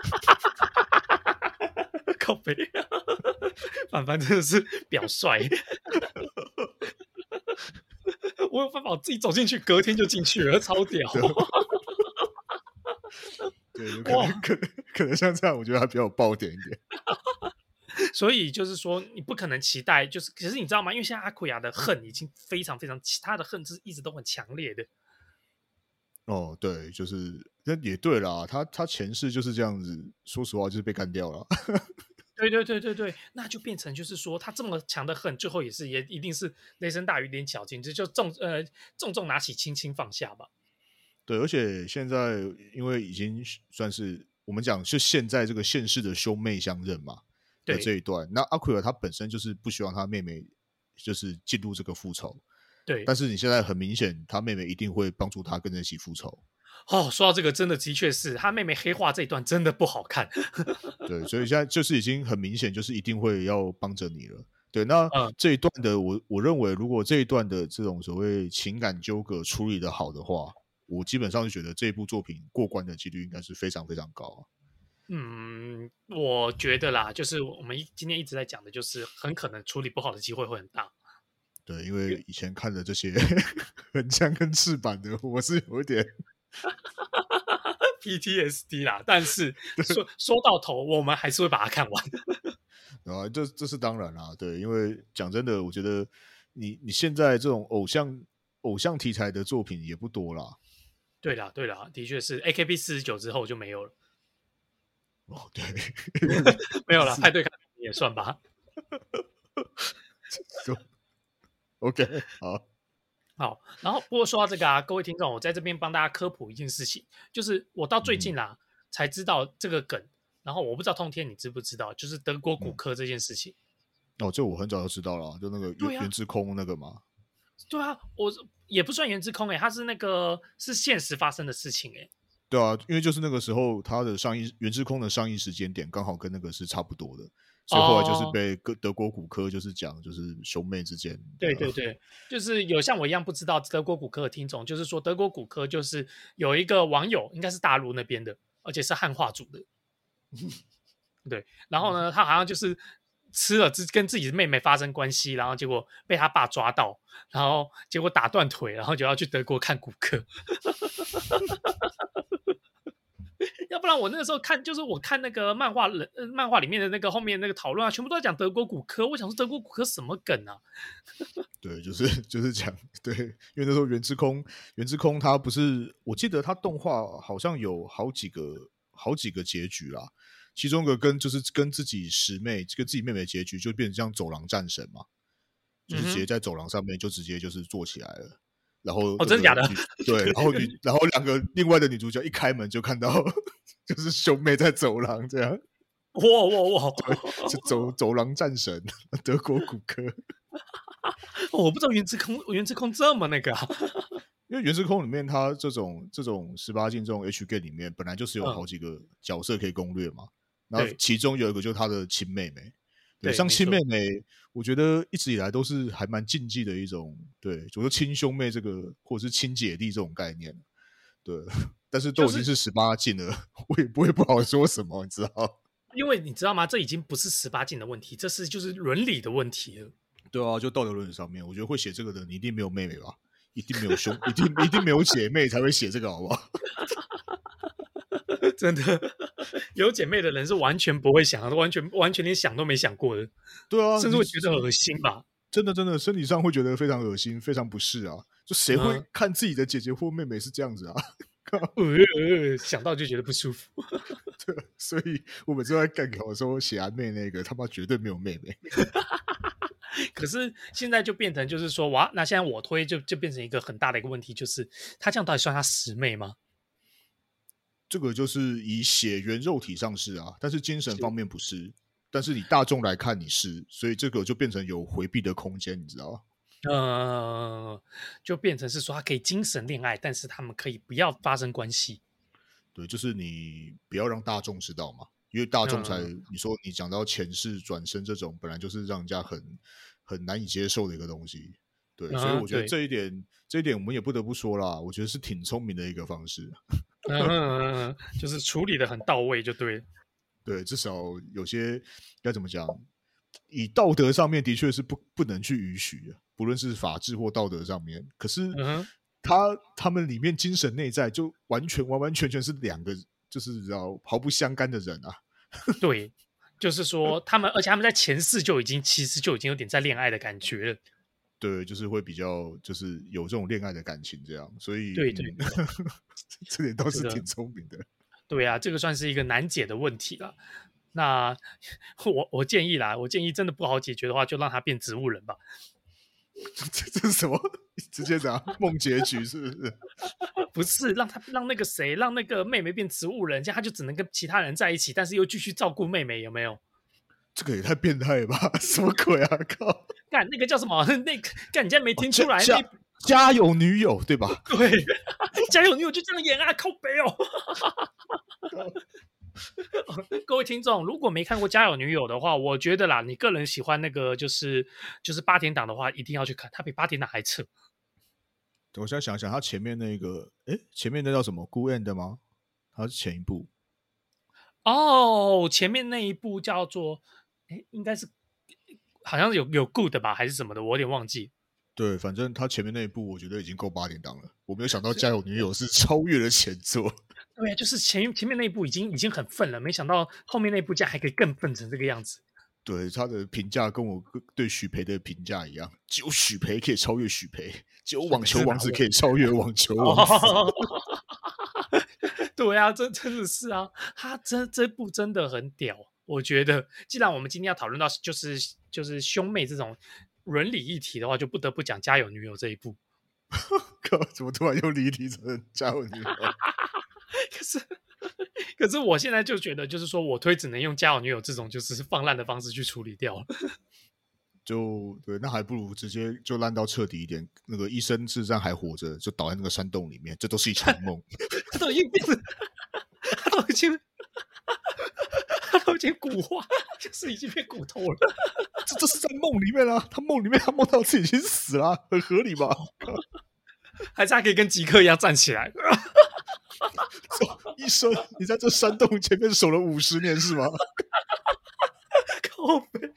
靠背，反凡真的是表率。我有办法我自己走进去，隔天就进去了，超屌！ 对，可能可能可能像这样，我觉得还比较有爆点一点。 所以就是说，你不可能期待，就是可是你知道吗？因为现在阿库亚的恨已经非常非常，他的恨是一直都很强烈的。 哦，对，就是那也对啦，他他前世就是这样子，说实话就是被干掉了。 对对对对对，那就变成就是说，他这么强的恨，最后也是也一定是雷声大雨点小金，这就重呃重重拿起，轻轻放下吧。 对，而且现在因为已经算是我们讲，就现在这个现世的兄妹相认嘛的这对一段，那阿奎尔他本身就是不希望他妹妹就是进入这个复仇， 对， 但是你现在很明显，他妹妹一定会帮助他跟着一起复仇。 哦，说到这个，真的的确是他妹妹黑化这一段真的不好看。 对，所以现在就是已经很明显，就是一定会要帮着你了。对，那嗯， 这一段的我我认为，如果这一段的这种所谓情感纠葛处理的好的话，我基本上是觉得这部作品过关的几率应该是非常非常高啊。 嗯，我觉得啦，就是我们今天一直在讲的，就是很可能处理不好的机会会很大。 对，因为以前看的这些横枪跟翅膀的，我是有一点 P T S D 啦，但是说说到头，我们还是会把它看完。 啊，这这是当然啦。对，因为讲真的，我觉得你你现在这种偶像偶像题材的作品也不多啦。 对啦，对啦，的确是 A K B 四十九之后就没有了。 哦，对， 没有啦，派对看也算吧。 OK， 好。 好，然后不过说到这个啊，各位听众，我在这边帮大家科普一件事情，就是我到最近啦、嗯、才知道这个梗，然后我不知道通天你知不知道，就是德国骨科这件事情。 嗯、哦，这我很早就知道了，就那个原、啊、原之空那个嘛。 对啊，我也不算原之空哎、欸，它是那个是现实发生的事情哎、欸。 对啊，因为就是那个时候他的上映原之空的上映时间点刚好跟那个是差不多的。所以后来就是被德国骨科就是讲就是兄妹之间， 对对对，就是有像我一样不知道德国骨科的听众，就是说德国骨科就是有一个网友，应该是大陆那边的，而且是汉化组的，对，然后呢，他好像就是吃了跟自己的妹妹发生关系，然后结果被他爸抓到，然后结果打断腿，然后就要去德国看骨科。要不然我那个时候看，就是我看那个漫画人、呃、漫画里面的那个后面那个讨论啊，全部都在讲德国骨科。我想说德国骨科什么梗啊？ 对，就是就是讲对，因为那时候原之空，原之空它不是，我记得它动画好像有好几个好几个结局啦，其中一个跟就是跟自己师妹跟自己妹妹的结局就变成像走廊战神嘛，就是直接在走廊上面就直接就是坐起来了。然后、 哦，真的假的？ 对，然后女，然后两个另外的女主角一开门就看到，就是兄妹在走廊这样。 哇哇哇！ 对，是走走廊战神，德国骨科。 我不知道原之空，原之空这么那个、啊。 因为原之空里面，它这种这种十八禁这种 H game 里面，本来就是有好几个角色可以攻略嘛。然后其中有一个就是他的亲妹妹。对，像亲妹妹，我觉得一直以来都是还蛮禁忌的一种，对，就说亲兄妹这个，或者是亲姐弟这种概念，对。但是都已经是十八禁了，就是、我也不会不好说什么，你知道？ 因为你知道吗？这已经不是十八禁的问题，这是就是伦理的问题了。 对啊，就道德伦理上面，我觉得会写这个的，你一定没有妹妹吧？一定没有兄，一定一定没有姐妹才会写这个，好不好？ 真的，有姐妹的人是完全不会想，完全完全连想都没想过的。 对啊， 甚至会觉得恶心吧？ 真的真的，身体上会觉得非常恶心，非常不适啊！就谁会看自己的姐姐或妹妹是这样子啊？ 呃、想到就觉得不舒服。 对，所以我每次在干稿的时候写阿妹那个，他妈绝对没有妹妹。 可是现在就变成就是说，哇，那现在我推就就变成一个很大的一个问题，就是他这样到底算他师妹吗？ 这个就是以血缘肉体上是啊，但是精神方面不是。是但是你大众来看你是，所以这个就变成有回避的空间，你知道吗？ 呃，就变成是说他可以精神恋爱，但是他们可以不要发生关系。 对，就是你不要让大众知道嘛，因为大众才、嗯、你说你讲到前世转生这种，本来就是让人家很很难以接受的一个东西。对，嗯、所以我觉得这一点，这一点我们也不得不说啦，我觉得是挺聪明的一个方式。 嗯，就是处理的很到位，就对了。 对，至少有些该怎么讲，以道德上面的确是不不能去允许的，不论是法治或道德上面。可是他他们里面精神内在就完全完完全全是两个，就是你知道毫不相干的人啊。 对，就是说他们，而且他们在前世就已经其实就已经有点在恋爱的感觉了。 对，就是会比较就是有这种恋爱的感情这样，所以对对对， 嗯、这点倒是挺聪明的。 对啊，这个算是一个难解的问题了。那我我建议啦，我建议真的不好解决的话，就让他变植物人吧。 这这是什么？直接讲梦结局是不是？ 不是，让他让那个谁，让那个妹妹变植物人，这样他就只能跟其他人在一起，但是又继续照顾妹妹，有没有？ 这个也太变态了吧！什么鬼啊！靠！ 干那个叫什么？那个干，你竟然没听出来？ 哦、家, 家有女友对吧？ 对，家有女友就这样演啊，靠北哦。各位听众，如果没看过《家有女友》的话，我觉得啦，你个人喜欢那个就是就是八点档的话，一定要去看，它比八点档还扯。 我现在想想，他前面那个，哎，前面那叫什么《Good End》吗？它是前一部。 哦，前面那一部叫做，哎，应该是好像有有 Good 吧，还是什么的，我有点忘记。 对，反正他前面那一部，我觉得已经够八点档了。我没有想到《家有女友》是超越了前作。 对啊，就是前前面那一部已经已经很愤了，没想到后面那一部竟然还可以更愤成这个样子。 对，他的评价跟我对许培的评价一样，只有许培可以超越许培，只有网球王子可以超越网球王子。 对啊，这真的是啊，他这这部真的很屌。我觉得，既然我们今天要讨论到就是就是兄妹这种伦理议题的话，就不得不讲《家有女友》这一部。 靠，怎么突然又离题成家有女友？ 可是，可是我现在就觉得，就是说我推只能用《家有女友》这种就是放烂的方式去处理掉了。 就对，那还不如直接就烂到彻底一点。那个医生智障还活着，就倒在那个山洞里面，这都是一场梦。 他都已经变成，他都已经，他都已经骨化，就是已经变骨头了。 这这是在梦里面啊，他梦里面他梦到自己已经死了、啊，很合理吧？ 还是他可以跟吉克一样站起来？ 医生，你在这山洞前面守了五十年是吗？ 靠北。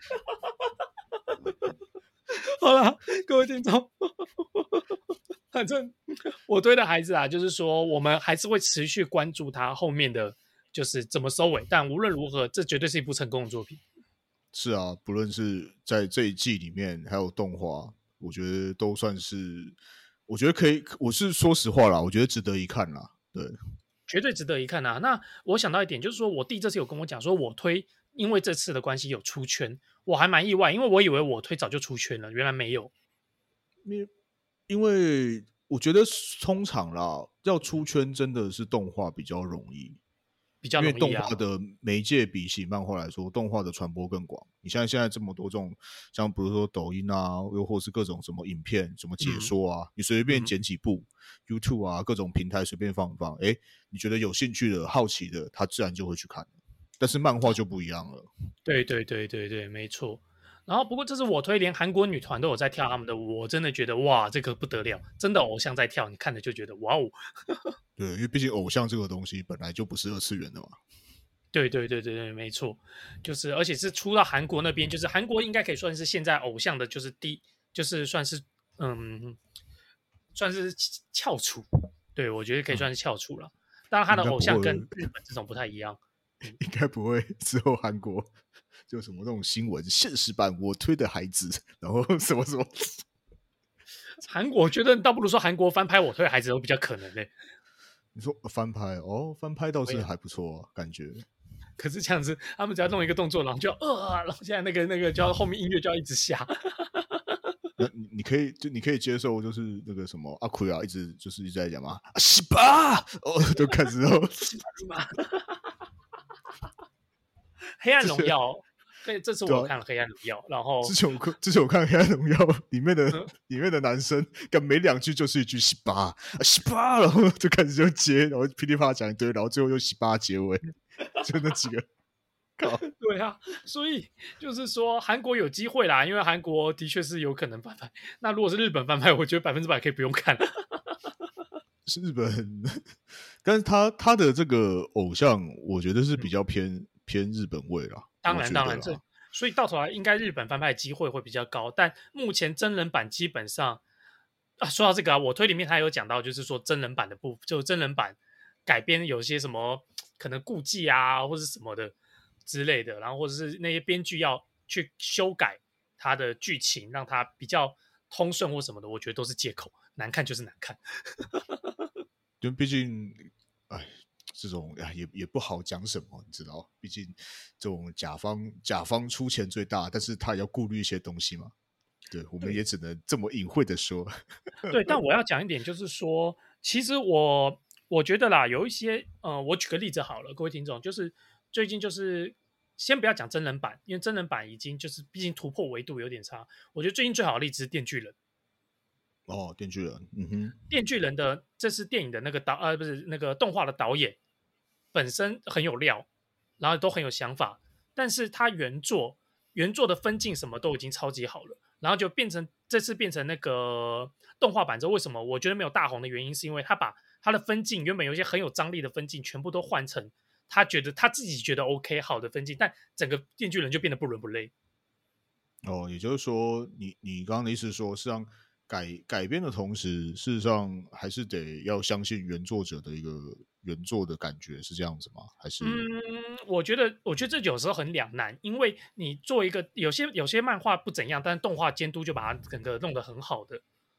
好了，各位听众，反正我推的孩子啊，就是说我们还是会持续关注他后面的就是怎么收尾，但无论如何，这绝对是一部成功的作品。 是啊，不论是在这一季里面，还有动画，我觉得都算是，我觉得可以，我是说实话啦，我觉得值得一看啦。对， 绝对值得一看啊！那我想到一点，就是说我弟这次有跟我讲说，我推因为这次的关系有出圈，我还蛮意外，因为我以为我推早就出圈了，原来没有。 因因为我觉得通常啦，要出圈真的是动画比较容易。 比较因为容易啊。 动画的媒介比起漫画来说，动画的传播更广。你像现在这么多这种，像比如说抖音啊，又或是各种什么影片、什么解说啊，嗯、你随便剪几部、嗯、YouTube 啊，各种平台随便放一放，哎，你觉得有兴趣的、好奇的，他自然就会去看。但是漫画就不一样了。 对对对对对，没错。然后不过这是我推，连韩国女团都有在跳他们的舞，我真的觉得哇，这个不得了，真的偶像在跳，你看着就觉得哇哦。 对，因为毕竟偶像这个东西本来就不是二次元的嘛。 对对对对对，没错，就是而且是出到韩国那边，就是韩国应该可以算是现在偶像的，就是第就是算是嗯，算是翘楚，对我觉得可以算是翘楚了。嗯、当然他的偶像跟日本这种不太一样， 嗯、应该不会之后韩国就什么那种新闻现实版我推的孩子，然后什么什么。 韩国我觉得倒不如说韩国翻拍我推的孩子都比较可能嘞、欸。 你说翻拍哦，翻拍倒是还不错、啊，感觉。 可是这样子，他们只要弄一个动作，然后就要呃，然后现在那个那个就要后面音乐就要一直下。 那你你可以就你可以接受，就是那个什么阿奎啊，一直就是一直在讲嘛，啊西巴哦，都开始哦， 黑暗荣耀。对，这次我有看了《黑暗荣耀》，然后之前我之前我看《黑暗荣耀》里面的、嗯、里面的男生，干没两句就是一句西巴啊西巴，然后就开始就接，然后噼里啪啦讲一堆，然后最后又西巴结尾，就那几个。 对啊，所以就是说韩国有机会啦，因为韩国的确是有可能翻拍。那如果是日本翻拍，我觉得百分之百可以不用看。 是日本，但是他他的这个偶像，我觉得是比较偏、嗯、偏日本味啦。 当然当然，这所以到头来应该日本翻拍的机会会比较高，但目前真人版基本上啊，说到这个啊，我推里面他有讲到，就是说真人版的部分，就真人版改编有些什么可能顾忌啊，或是什么的之类的，然后或者是那些编剧要去修改它的剧情，让它比较通顺或什么的，我觉得都是借口，难看就是难看。 因为毕竟，哎。这种也也不好讲什么，你知道？毕竟这种甲方甲方出钱最大，但是他也要顾虑一些东西嘛。对，我们也只能这么隐晦的说。 对，但我要讲一点，就是说，其实我我觉得啦，有一些呃，我举个例子好了，各位听众，就是最近就是先不要讲真人版，因为真人版已经就是毕竟突破维度有点差。我觉得最近最好的例子是《电锯人》。 哦，电锯人，嗯哼， 电锯人的这是电影的那个导呃不是那个动画的导演。本身很有料，然后都很有想法，但是他原作原作的分镜什么都已经超级好了，然后就变成这次变成那个动画版之后，为什么我觉得没有大红的原因，是因为他把他的分镜原本有一些很有张力的分镜，全部都换成他觉得他自己觉得 OK 好的分镜，但整个电锯人就变得不伦不类。 哦，也就是说，你你刚刚的意思是说，实际上改改编的同时，事实上还是得要相信原作者的一个原作的感觉，是这样子吗？还是？ 嗯，我觉得，我觉得这有时候很两难，因为你做一个有些有些漫画不怎样，但是动画监督就把它整个弄得很好的。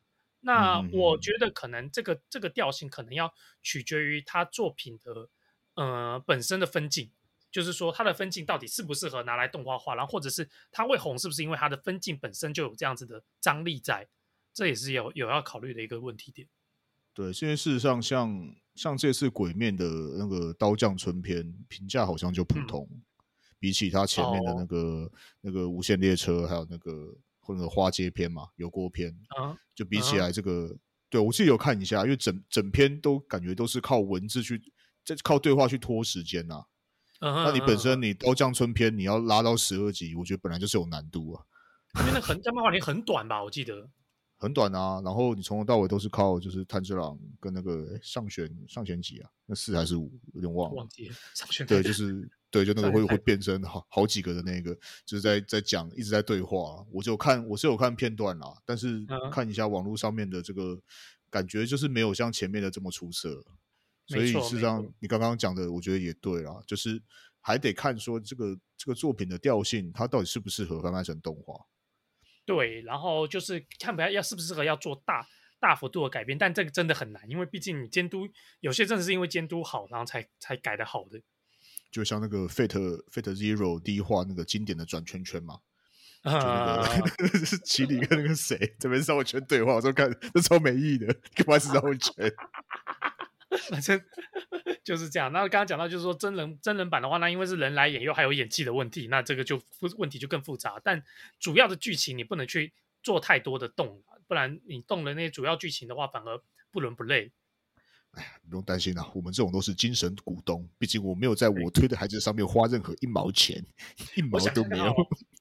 那嗯嗯嗯， 我觉得可能这个这个调性可能要取决于他作品的呃本身的分镜，就是说他的分镜到底适不适合拿来动画化，然后或者是他会红是不是因为他的分镜本身就有这样子的张力在，这也是有有要考虑的一个问题点。 对，现在事实上像像这次鬼面的那个刀匠村篇评价好像就普嗯， 通，比起他前面的那哦， 个那个无限列车，还有那个或者花街篇嘛，油锅篇， 嗯就比起嗯来这个，对我自己有看一下，因为整整篇都感觉都是靠文字去，这靠对话去拖时间呐、啊。 嗯那你本嗯嗯， 身你刀匠村篇你要拉到十二集，我觉得本来就是有难度啊。 因为那很在漫画里很短吧，我记得。 很短啊，然后你从头到尾都是靠就是炭治郎跟那个诶上弦上弦几啊，那四还是五，有点忘了。 忘记了上旋太对，就是对，就那个会会上旋太变身好好几个的那个，就是在在讲一直在对话啊。我就有看我是有看片段啦，但是嗯， 看一下网络上面的这个感觉，就是没有像前面的这么出色。所没以事实上， 错没错。 你刚刚讲的，我觉得也对啦，就是还得看说这个这个作品的调性，它到底适不适合翻拍成动画。 对，然后就是看不要要适不适合要做大大幅度的改变，但这个真的很难，因为毕竟你监督有些真的是因为监督好，然后才才改的好的。 就像那个 Fate Fate Zero 第一话那个经典的转圈圈嘛，就那个呃， 是奇里跟那个谁这边绕圈对话，我说看这超没意义的，干嘛是绕圈？ 反正就是这样。那刚刚讲到就是说真人真人版的话，那因为是人来演，又还有演技的问题，那这个就问题就更复杂。但主要的剧情你不能去做太多的动，不然你动了那些主要剧情的话，反而不伦不类。 不用担心啊，我们这种都是精神股东，毕竟我没有在对， 我推的孩子上面花任何一毛钱，一我毛都没有。 想看看哦。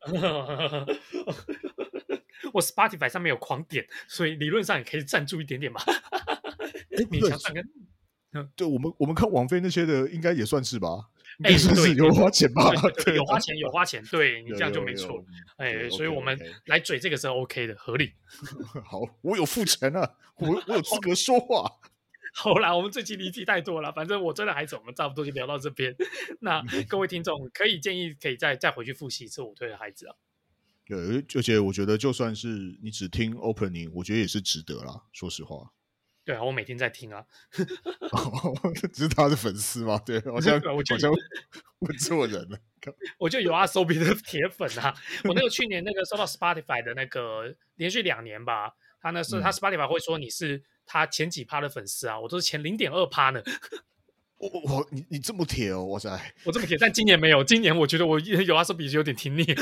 我 Spotify 上面有狂点，所以理论上也可以赞助一点点嘛， 哎，不对， 勉强算个。嗯， 对我们我们看网飞那些的，应该也算是吧？应哎、 该算是有对对对花钱吧？ 对对对， 对啊， 有花钱有花钱，对你有这样就有有， 没错了。 对哎、所以 ，OK 我们 OK， 来嘴这个是 OK 的，合理。 好，我有付钱啊，我我有资格说话。 好啦，我们这期离题太多了，反正我真的孩子，我们差不多就聊到这边。那各位听众可以建议可以再再回去复习一次我推的孩子啊。 对，而且我觉得就算是你只听 opening，我觉得也是值得啦。说实话， 对啊，我每天在听啊。 只是他的粉丝嘛，对，好像对啊我就好像问错人了。 我就有阿 s o b 的铁粉啊，我那个去年那个收到 Spotify 的那个连续两年吧，他那是、 嗯他 Spotify 会说你是他前几趴的粉丝啊，我都是前零点二趴呢。 我我你你这么铁哦，哇塞！ 我这么铁，但今年没有，今年我觉得我有阿 s o b 有点听腻，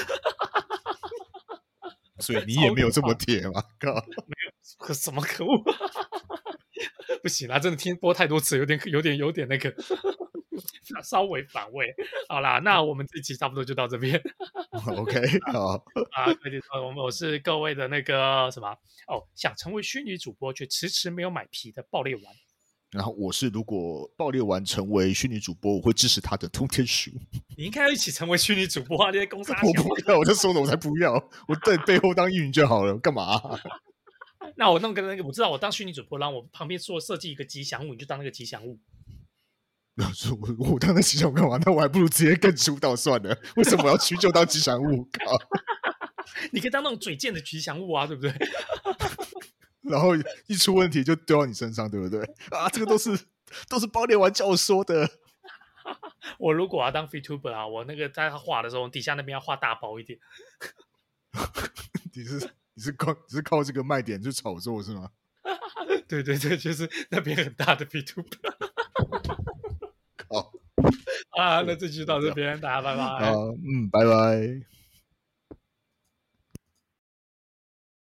所以你也没有这么铁嘛？靠！ 可什么可恶，不行啦，真的听播太多次，有点有点有点那个稍微反胃。好啦，那我们这期差不多就到这边。 OK，好， 啊，对对对，我们我是各位的那个什么哦，想成为虚拟主播却迟迟没有买皮的爆裂丸。 然后我是如果爆裂完成为虚拟主播，我会支持他的通天鼠。 你应该要一起成为虚拟主播啊！这些公司我不要，我就说了，我才不要，我在背后当艺人就好了，干嘛啊、 那我弄个那个，我知道我当虚拟主播，然后我旁边做设计一个吉祥物，你就当那个吉祥物。 我我当那吉祥物干嘛？那我还不如直接跟出道算了。为什么我要屈就当吉祥物？靠！ 你可以当那种嘴贱的吉祥物啊，对不对？ 然后一出问题就丢到你身上，对不对？啊，这个都是都是爆裂丸叫我说的。 我如果要当 VTuber 啊，我那个在画的时候，底下那边要画大包一点。 你是你是靠你是靠这个卖点去炒作是吗？ 对对对，就是那边很大的 VTuber。 好啊，那这期就到这边，大家拜拜。 啊，嗯，拜拜。